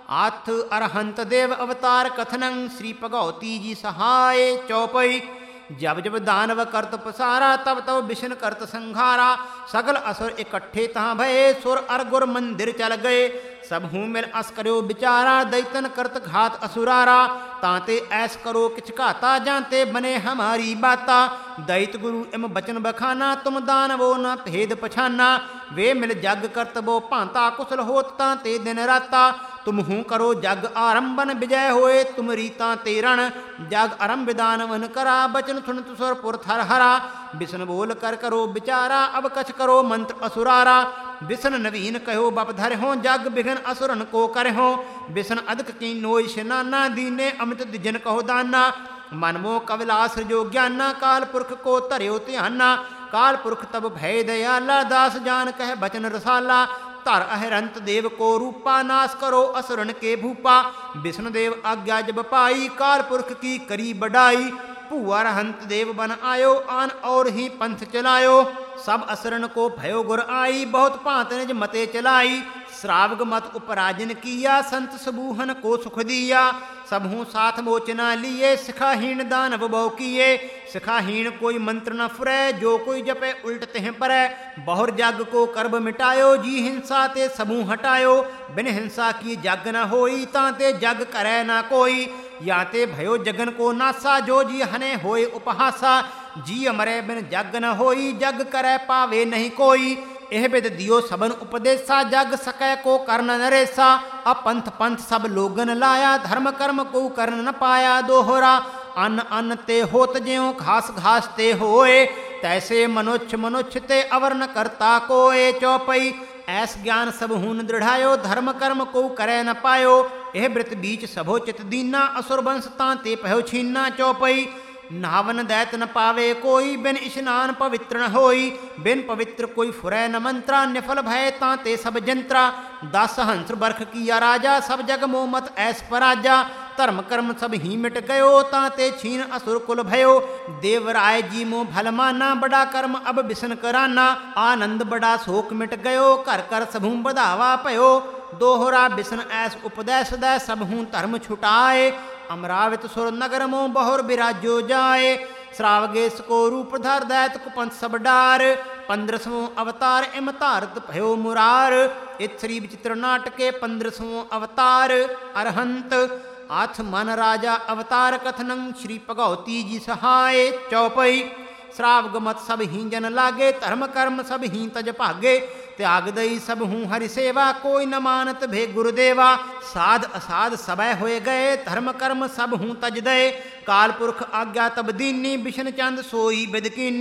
आथ अरहंत देव अवतार कथनं, श्री भगवती जी सहाय। चौपई जब जब दानव करत पसारा, तब तब विष्णु करत संघारा। सगल असुर इकट्ठे तहाँ भये, सुर अर गुर मंदिर चल गए। सब हूँ मिल अस करो बिचारा, दैतन करत घात असुरारा। तांते ऐस करो किछ घाता, जानते बने हमारी बाता। दैत गुरु इम बचन बखाना, तुम दानवो न भेद पछाना। वे मिल जग करत वो भांता, कुशल होत तांते दिन राता। तुम हूँ करो जग आरंभन, विजय होए तुम रीता तेरण। जग आरंभ दानवन करा, बचन सुन तुसर पुर थर हरा। विष्णु बोल कर करो विचारा, अब कछ करो मंत्र असुरारा। विष्णु नवीन कहो बप धर हो, जग बिघन असुरन को कर हो। विष्णु अधिक की नोय शनाना, दीने अमित दिजन कहो दाना। मनमो कविलास जो ज्ञाना, काल पुरख को धर्यो ध्याना। काल पुरख तब भय दयाला, दास जान कह बचन रसाला। धर अहरंत देव को रूपा, नाश करो असुरन के भूपा। विष्णु देव आज्ञा जब पाई, काल पुरख की करी बढ़ाई। भूआ रहंत देव बन आयो, आन और ही पंथ चलायो। सब असुरन को भयो गुर आई, बहुत भांत निज मते चलाई। श्रावग मत उपराजन किया, संत सबूहन को सुख दिया। सबहू साथ मोचना लिए, सिखाहीन दानव बहु किए। सिखाहीन कोई मंत्र न फुरै, जो कोई जपे उल्ट तिह परै। बहुर जग को कर्ब मिटायो, जी हिंसा ते समूह हटायो। बिन हिंसा की जग न होई, तांते जग करै न कोई। याते भयो जगन को नासा, जो जी हने होए उपहासा। जी अमरे बिन जग न होई, जग करै पावे नहीं कोई। एह बिद दियो सबन उपदेशा, जग सकै को करन नरेसा। अपंथ पंथ सब लोगन लाया, धर्म कर्म को करन न पाया। दोहरा अन्न अन्न ते होत ज्यों, घास घास ते होए। तैसे मनुष्य मनुष्य ते अवर न करता कोय। चौपई ऐस ज्ञान सब हून दृढ़ायो, धर्म कर्म को करे न पायो। एह वृत बीच सबो चित दीना, असुर वंश तांते पहो छीना। चौपई नावन दैत न पावे कोई, बिन स्नान पवित्र न होई। बिन पवित्र कोई फुरै न मंत्रा, निफल भय तांते सब जंत्रा। 10 हंस बरख किया राजा, सब जग मोमत ऐस पराजा। धर्म कर्म सब ही मिट गयो, तांते छीन असुर कुल भयो। देवराय जी मोह भल माना, बड़ा कर्म अब बिसन कराना। आनंद बड़ा शोक मिट गयो, कर कर सबहू बधावा पयो। दोहरा बिसन ऐस उपदेश दै, सबहू धर्म छुटाए। अमरावत सुर नगर मों बहुर बिराजो जाए। श्रावगेश को रूप धर, दैत कुपंथ सब डार। 15वां अवतार इम धारत भयो मुरार। इत श्री विचित्र नाटके 15वां अवतार अरहंत। आथ मन राजा अवतार कथनं, श्री भगवती जी सहाय। चौपई श्रावग मत सब ही जन लागे, धर्म कर्म सब ही तज भागे। त्याग दई सब हूँ हरि सेवा, कोई न मानत भे गुरुदेवा। साध असाध सबय होए गए, धर्म कर्म सब हूँ तज दए। काल पुरख आज्ञा तब दीनी, बिशन चंद सोई बिद कीनी।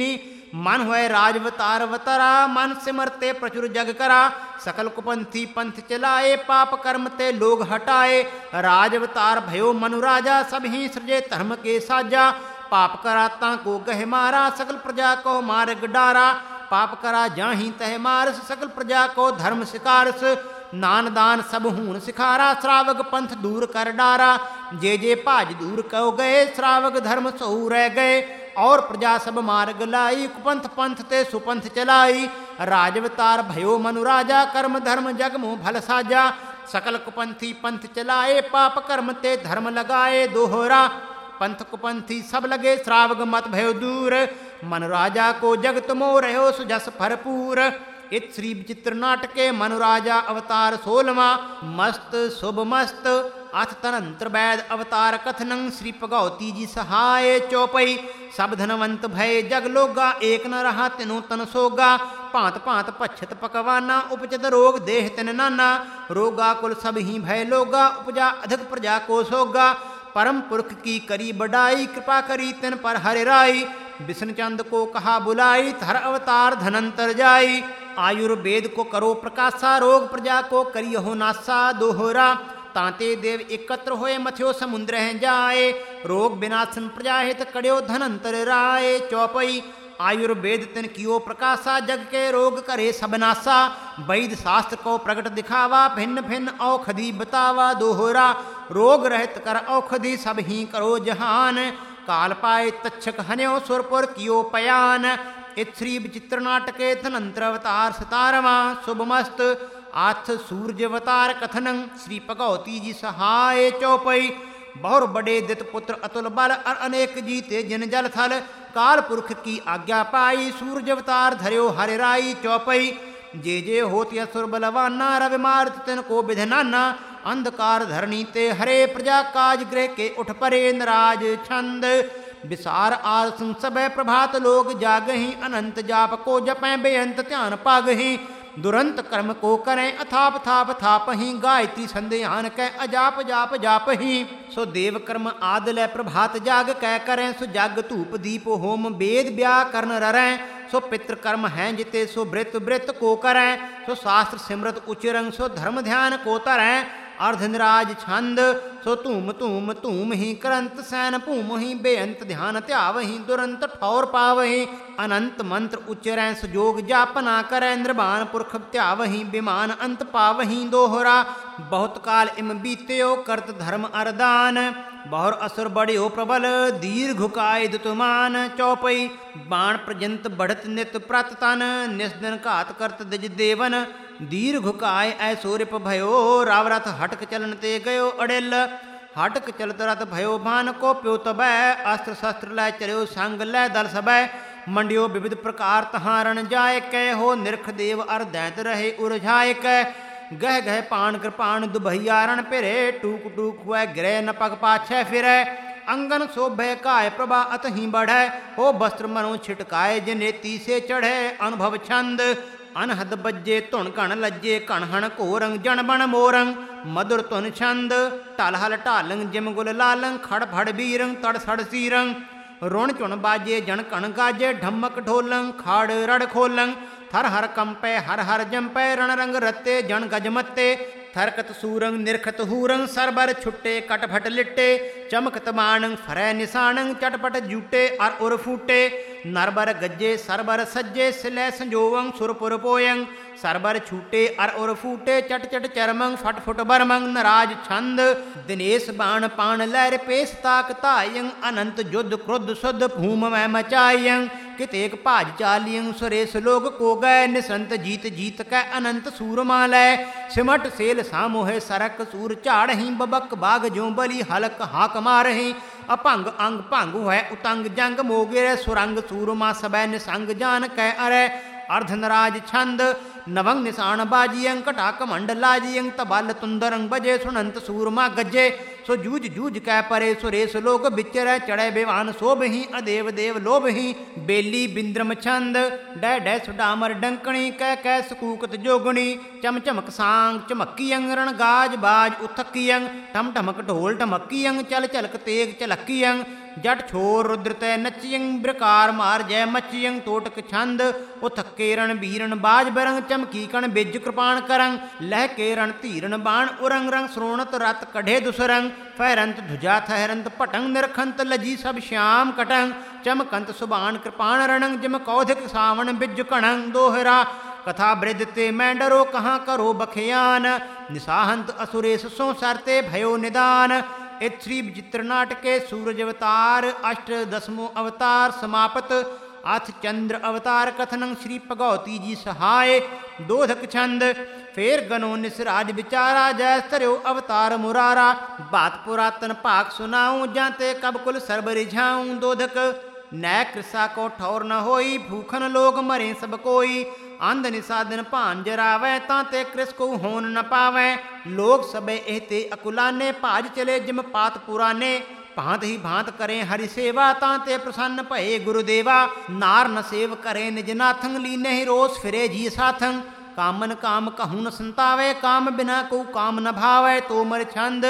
मन हुए राजवतार वतरा, मन सिमरते प्रचुर जग करा। सकल कुपंथी पंथ चलाए, पाप कर्म ते लोग हटाए। राजवतार भयो मनु राजा, सब ही सृजे धर्म के साजा। पाप करा ताको गह मारा, सकल प्रजा को मार्ग डारा। पाप करा जाहि तह मारस, सकल प्रजा को धर्म सिकारस। नान दान सब हून सिखारा, श्रावक पंथ दूर कर डारा। जे जे भाज दूर कहो गए, श्रावक धर्म सहू रह गए। और प्रजा सब मार्ग लाई, कुपंथ पंथ ते सुपंथ चलाई। राजवतार भयो मनु राजा, कर्म धर्म जग मुँह भल साजा। सकल कुपंथी पंथ चलाए, पाप कर्म ते धर्म लगाए। दोहरा पंथ कुपंथी सब लगे, श्रावक मत भयो दूर। मन राजा को जगत मोह रहो, सुजस भरपूर। इत श्री विचित्र नाटके मनु राजा अवतार 16वां। मस्त शुभ मस्त अथ तनंत्र वैद अवतार कथनं, श्री भगवती जी सहाय चौपई। सब धनवंत भय जग लोगा, एक न रहा तिनो तन सोगा। भांत भांत पच्छत पकवाना, उपजत रोग देह तिन नाना। रोगा कुल सब ही भय लोगा, उपजा अधिक प्रजा को सोगा। परम पुरख की करी बड़ाई, कृपा करी तिन पर हरि राई। विष्णु चंद को कहा बुलाई, धर अवतार धनंतर जाई। आयुर्वेद को करो प्रकाशा, रोग प्रजा को करियो नासा। दोहरा तांते देव एकत्र होए, मथ्यो समुद्र हैं जाए। रोग विनाशन प्रजा हित, कड़्यो धनंतर राय। चौपई आयुर्वेद तिन कियो प्रकाशा, जग के रोग करे सब नासा। वैद शास्त्र को प्रगट दिखावा, भिन्न भिन्न औषधि बतावा। दोहरा रोग रहित कर औषधि, सब ही करो जहान। काल पाए तक्षक हन्यो, सुरपुर कियो पयान। इत श्री विचित्र नाटके धनंतर अवतार 17वां। शुभमस्त आथ सूर्यवतार कथनं, श्री भगवती जी सहाय चौपई। बहुर बड़े दित पुत्र अतुल बल, और अनेक जीते जिन जल थल। काल पुरख की आज्ञा पाई, सूर्य अवतार धर्यो हरि राई। चौपई जे जे होती असुर बलवाना, रवि मारत तिन को विधनाना। अंधकार धरणी ते हरे, प्रजा काज गृह के उठ परे। नराज छंद विसार आसन सब प्रभात, लोग जागही। अनंत जाप को जपैं, बेअंत ध्यान पागही। दुरंत कर्म को करें, अथाप थाप थापही। गायत्री संध्यान कै, अजाप जाप जापही। सो देव कर्म आदि प्रभात जाग कै करें। सो जाग धूप दीप होम, वेद व्याकरण ररें। सो पितृ कर्म हैं जिते, सो वृत वृत को करें। सो शास्त्र सिमरत उच्चरंग, सो धर्म ध्यान को तरें। अर्धनिराज छंद सो धूम धूम धूम ही, करंत सैन भूम ही। बेअंत ध्यान त्यावही, दुरंत ठौर पावही। अनंत मंत्र उच्चरै, सुजोग जापना करै। निर्वाण पुरख त्यावही, विमान अंत पावही। दोहरा बहुत काल इम बीत्यो, करत धर्म अरदान। बहुर असुर बढ़ियो प्रबल, दीर्घुकाय दुतमान। चौपई बाण पर्यंत बढ़त नित प्रत तन, निस्दिन घात करत दिज देवन। दीर्घुकाय ऐसो रिप भयो, रावरथ हटक चलन ते गयो अड़िल। हटक चलत रथ भयो भान को प्यो तबै, अस्त्र शस्त्र लै चलियो संग लै दल सबै। मंडियो विविध प्रकार तहाँ रण जाय कै, हो निरख देव अर दैत रहे उरझाय कै। गह गह पान कृपाण दुबहिया रण पिरे, टूक टूक हुए गिरे न पग पाछे फिरै। अंगन शोभे काय प्रभा अतहि बढ़ै, हो वस्त्र मनो छिटकाय जनेती से चढ़े। अनुभव छंद अनहद बज्जे धुन घण लज्जे, कण हण कोरंग जन बण मोरंग। मधुर धुन छंद टलहल ढालंग, जिम गुल लालंग। खड़ फड़ बीरंग तड़ सड़ सीरंग। रुण चुण बाजे जन कण गाजे, ढमक ढोलंग खाड़ रड़ खोलंग। थर हर कंपे हर हर जंपे, रण रंग रत्ते जन गजमत्ते। थरकत सूरंग निरखत हूरंग, सरबर छुट्टे कटफट लिट्टे। चमकत बाणंग फरै निशानंग, चटपट जूटे और उर फूटे। नरबर गज्जे सरबर सज्जे, सिलै संजोवंग सुरपुर पोयंग। सरबर छूटे और उर फूटे, चट चट चरमंग फट फुट बरमंग। नराज छंद दिनेश बाण पाण लहर पेश ताक तायंग। अनंत युद्ध क्रुद्ध शुद्ध भूम में मचायंग। कितेक भाज चालियंग, सुरेश लोग को गए। निसंत जीत जीत कै अनंत सूरमा लय। सिमट सेल सामोहे सरक, सूर झाड़ही। बबक बाग ज्यों बलि हलक हाक मारही। अपंग अंग भंग है उतंग जंग, मोगिरे सुरंग सूरमा सबै निसंग जान कै अरै। अर्धनराज छंद नवंग निशान बाजियंग, कटाक मंड लाजियंग। तबल तुंदरंग बजे, सुनंत सूरमा गज्जे। सो जूझ जूझ कै परे, सुरेश लोग बिचरै। चढ़े बेवान शोभही, अदेव देव लोभही। बेली बिंद्रम छंद डै डै सुडामर डंकणी, कै कै सकूकत जोगणी। चम चमक सांग चमक्कीयंग, रण गाज बाज उथक्कीयंग। ठम ठमक ढोल ढमक्कीयंग, चल चलक तेग चलक्कीयंग। ਜਟ ਛੋਰ ਰੁਦਰ ਤੈ ਨਚਿਯੰ ਬ੍ਰਕਾਰ ਮਾਰ ਜੈ ਮਚਿਯੰ ਟੋਟਕ ਛੰਦ ਉਥਕੇ ਰਣ ਬੀਰਨ ਬਾਜ ਬਰੰਗ ਚਮਕੀ ਕਣ ਬਿਜ ਕਿਰਪਾਨ ਕਰੰ ਲਹਿ ਕੇ ਰਣ ਧੀਰਨ ਬਾਣ ਉਰੰਗ ਰੰਗ ਸਰੋਣਤ ਰਤ ਕਢੇ ਦੁਸਰੰਗ ਫੈਰੰਤ ਧੁਜਾ ਥਹਿਰੰਤ ਭਟੰਗ ਨਿਰਖੰਤ ਲਜੀ ਸਭ ਸ਼ਿਆਮ ਕਟੰਗ ਚਮਕੰਤ ਸੁਬਾਨ ਕਿਰਪਾਨ ਰਣੰਗ ਜਿਮ ਕੌਧਿਕ ਸਾਵਣ ਬਿਜ ਕਣੰਗ ਦੋਹਰਾ ਕਥਾ ਬ੍ਰਿਧ ਤੇ ਮੈਂ ਡਰੋ ਕਹਾਂ ਕਰੋ ਬਖਿਆਨ ਨਿਸਾਹੰਤ ਅਸੁਰੇਸ ਸੋ ਸਰਤੇ ਭਇਓ ਨਿਦਾਨ ਇਤ ਸ੍ਰੀ ਵਿਚਿਤ੍ਰ ਨਾਟਕੇ ਸੂਰਜ ਅਵਤਾਰ ਅਸ਼ਟ ਦਸਮੋ ਅਵਤਾਰ ਸਮਾਪਤ ਅਥ ਚੰਦਰ ਅਵਤਾਰ ਕਥਨੰ ਸ਼੍ਰੀ ਭਗਉਤੀ ਜੀ ਸਹਾਏ ਦੋਧਕ ਛੰਦ ਫੇਰ ਗਨੋ ਨਿਸਰਾਜ ਵਿਚਾਰਾ ਜੈ ਧਰਿਓ ਅਵਤਾਰ ਮੁਰਾਰਾ ਬਾਤ ਪੁਰਾਤਨ ਭਾਗ ਸੁਨਾਉ ਜਾਂ ਤੇ ਕਬ ਕੁਲ ਸਰਬ ਰਿਝਾਉ ਦੋਧਕ ਨੈ ਕ੍ਰਿਸਾ ਕੋ ਠੌਰ ਨ ਹੋਈ ਭੂਖਨ ਲੋਕ ਮਰੇ ਸਭ ਕੋਈ ਅੰਧ ਨਿਸਾਦਨ ਭਾਨ ਜਰਾਵੈ ਤਾਂ ਤੇ ਕ੍ਰਿਸ ਕੋ ਹੋਣ ਨ ਪਾਵੈ ਲੋਕ ਸਭੇ ਇਹ ਤੇ ਅਕੁਲਾਨੇ ਭਾਜ ਚਲੇ ਜਿਮ ਪਾਤ ਪੁਰਾਨੇ ਭਾਂਤ ਹੀ ਭਾਂਤ ਕਰੇ ਹਰਿ ਸੇਵਾ ਤਾਂ ਤੇ ਪ੍ਰਸੰਨ ਭਏ ਗੁਰਦੇਵਾ ਨਾਰ ਨ ਸੇਵ ਕਰੇ ਨਿਜ ਨਾਥੰ ਲੀਨੇ ਹੀ ਰੋਸ ਫਿਰੇ ਜੀ ਸਾਥੰ ਕਾਮਨ ਕਾਮ ਕਹੂ ਨ ਸੰਤਾਵੇ ਕਾਮ ਬਿਨਾ ਕੋ ਕਾਮ ਨ ਭਾਵੈ ਤੋਮਰ ਛੰਦ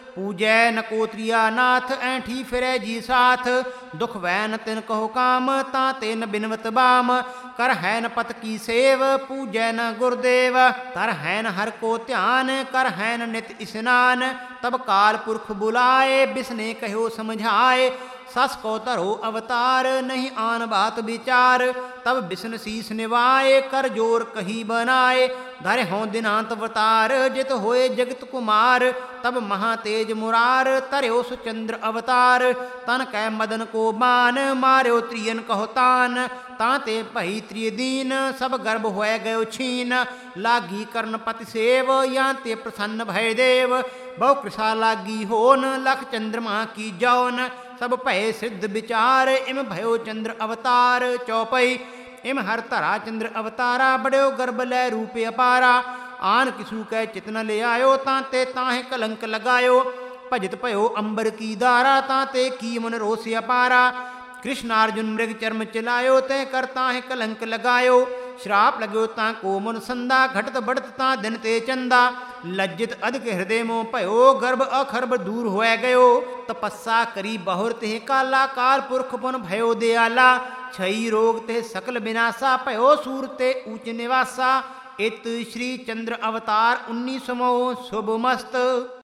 ਪੂਜੈ ਨ ਕੋਤਰੀਆ ਨਾਥ ਐਂਠੀ ਫਿਰੈ ਜੀ ਸਾਥ ਦੁਖ ਵੈ ਨ ਤਿਨ ਕਹੋ ਕਾਮ ਤਾਂ ਤੇ ਨ ਬਿਨਵਤ ਬਾਮ ਕਰ ਹੈ ਨ ਪਤ ਕੀ ਸੇਵ ਪੂਜੈ ਨ ਗੁਰਦੇਵ ਤਰ ਹੈ ਨ ਹਰ ਕੋ ਧਿਆਨ ਕਰ ਹੈ ਨ ਨਿਤ ਇਸਨਾਨ ਤਬ ਕਾਲ ਪੁਰਖ ਬੁਲਾਏ ਬਿਸਨੇ ਕਹਿਓ ਸਮਝਾਏ ਸਸ ਕੋ ਧਰੋ ਅਵਤਾਰ ਨਹੀਂ ਆਨ ਬਾਤ ਵਿਚਾਰ ਤਬ ਬਿਸ਼ਨ ਸੀਸ ਨਿਵਾਏ ਕਰ ਜੋਰ ਕਹੀ ਬਨਾਏ ਧਰਿ ਹੋਂ ਦਿਨਾਂਤ ਅਵਤਾਰ ਜਿਤ ਹੋਏ ਜਗਤ ਕੁਮਾਰ ਤਬ ਮਹਾ ਤੇਜ ਮੁਰਾਰ ਧਰਿਓ ਸੁਚੰਦਰ ਅਵਤਾਰ ਤਨ ਕੈ ਮਦਨ ਕੋ ਬਾਨ ਮਾਰਿਓ ਤ੍ਰਿਯਨ ਕਹੋ ਤਾਨ ਤਾਂ ਤੇ ਭਈ ਤ੍ਰਿਯਦੀਨ ਸਭ ਗਰਭ ਹੋਇ ਗਇਓ ਛੀਨ ਲਾਗੀ ਕਰਨ ਪਤਿ ਸੇਵ ਜਾਂ ਤੇ ਪ੍ਰਸੰਨ ਭੈ ਦੇਵ ਬਹੁ ਕ੍ਰਿਸ਼ਾ ਲਾਗੀ ਹੋਨ ਲਖ ਚੰਦਰਮਾ ਕੀ ਜੌਨ ਸਭ ਭਏ ਸਿੱਧ ਵਿਚਾਰ ਇਮ ਭਇਓ ਚੰਦਰ ਅਵਤਾਰ ਚੌਪਈ ਇਮ ਹਰ ਧਰਾ ਚੰਦਰ ਅਵਤਾਰਾ ਬੜਿਓ ਗਰਭ ਲੈ ਰੂਪ ਅਪਾਰਾ ਆਨ ਕਿਸੂ ਕੈ ਚਿਤ ਨ ਲਿਆਇਓ ਤਾਂ ਤੇ ਤਾਹੇ ਕਲੰਕ ਲਗਾਇਓ ਭਜਤ ਭਇਓ ਅੰਬਰ ਕੀ ਧਾਰਾ ਤਾਂ ਤੇ ਕੀ ਮਨ ਰੋਸ ਅਪਾਰਾ ਕ੍ਰਿਸ਼ਨ ਅਰਜੁਨ ਮ੍ਰਿਗ ਚਰਮ ਚਲਾਇਓ ਤੈ ਕਰ ਤਾਹੇ ਕਲੰਕ ਲਗਾਇਓ ਸ਼ਰਾਪ ਲਗਿਓ ਤਾਂ ਕੋ ਮਨ ਸੰਦਾ ਘਟਤ ਬੜਤ ਤਾਂ ਦਿਨ ਤੇ ਚੰਦਾ ਲज्जित ਅਧਿਕ ਹਿਰਦੇ ਮੋ ਭਇਓ ਗਰਭ ਅਖਰਬ ਦੂਰ ਹੋਇ ਗਇਓ ਤਪੱਸਾ ਕਰੀ ਬਹੁਰ ਤੇ ਕਾਲਾ ਕਾਲ ਪੁਰਖ ਪੁਨ ਭਇਓ ਦਿਆਲਾ ਛਈ ਰੋਗ ਤੇ ਸਕਲ ਬਿਨਾਸਾ ਭਇਓ ਸੂਰ ਤੇ ਊਚ ਨਿਵਾਸਾ ਇਤ ਸ਼੍ਰੀ ਚੰਦਰ ਅਵਤਾਰ 1900 ਸ਼ੁਭ ਮਸਤ।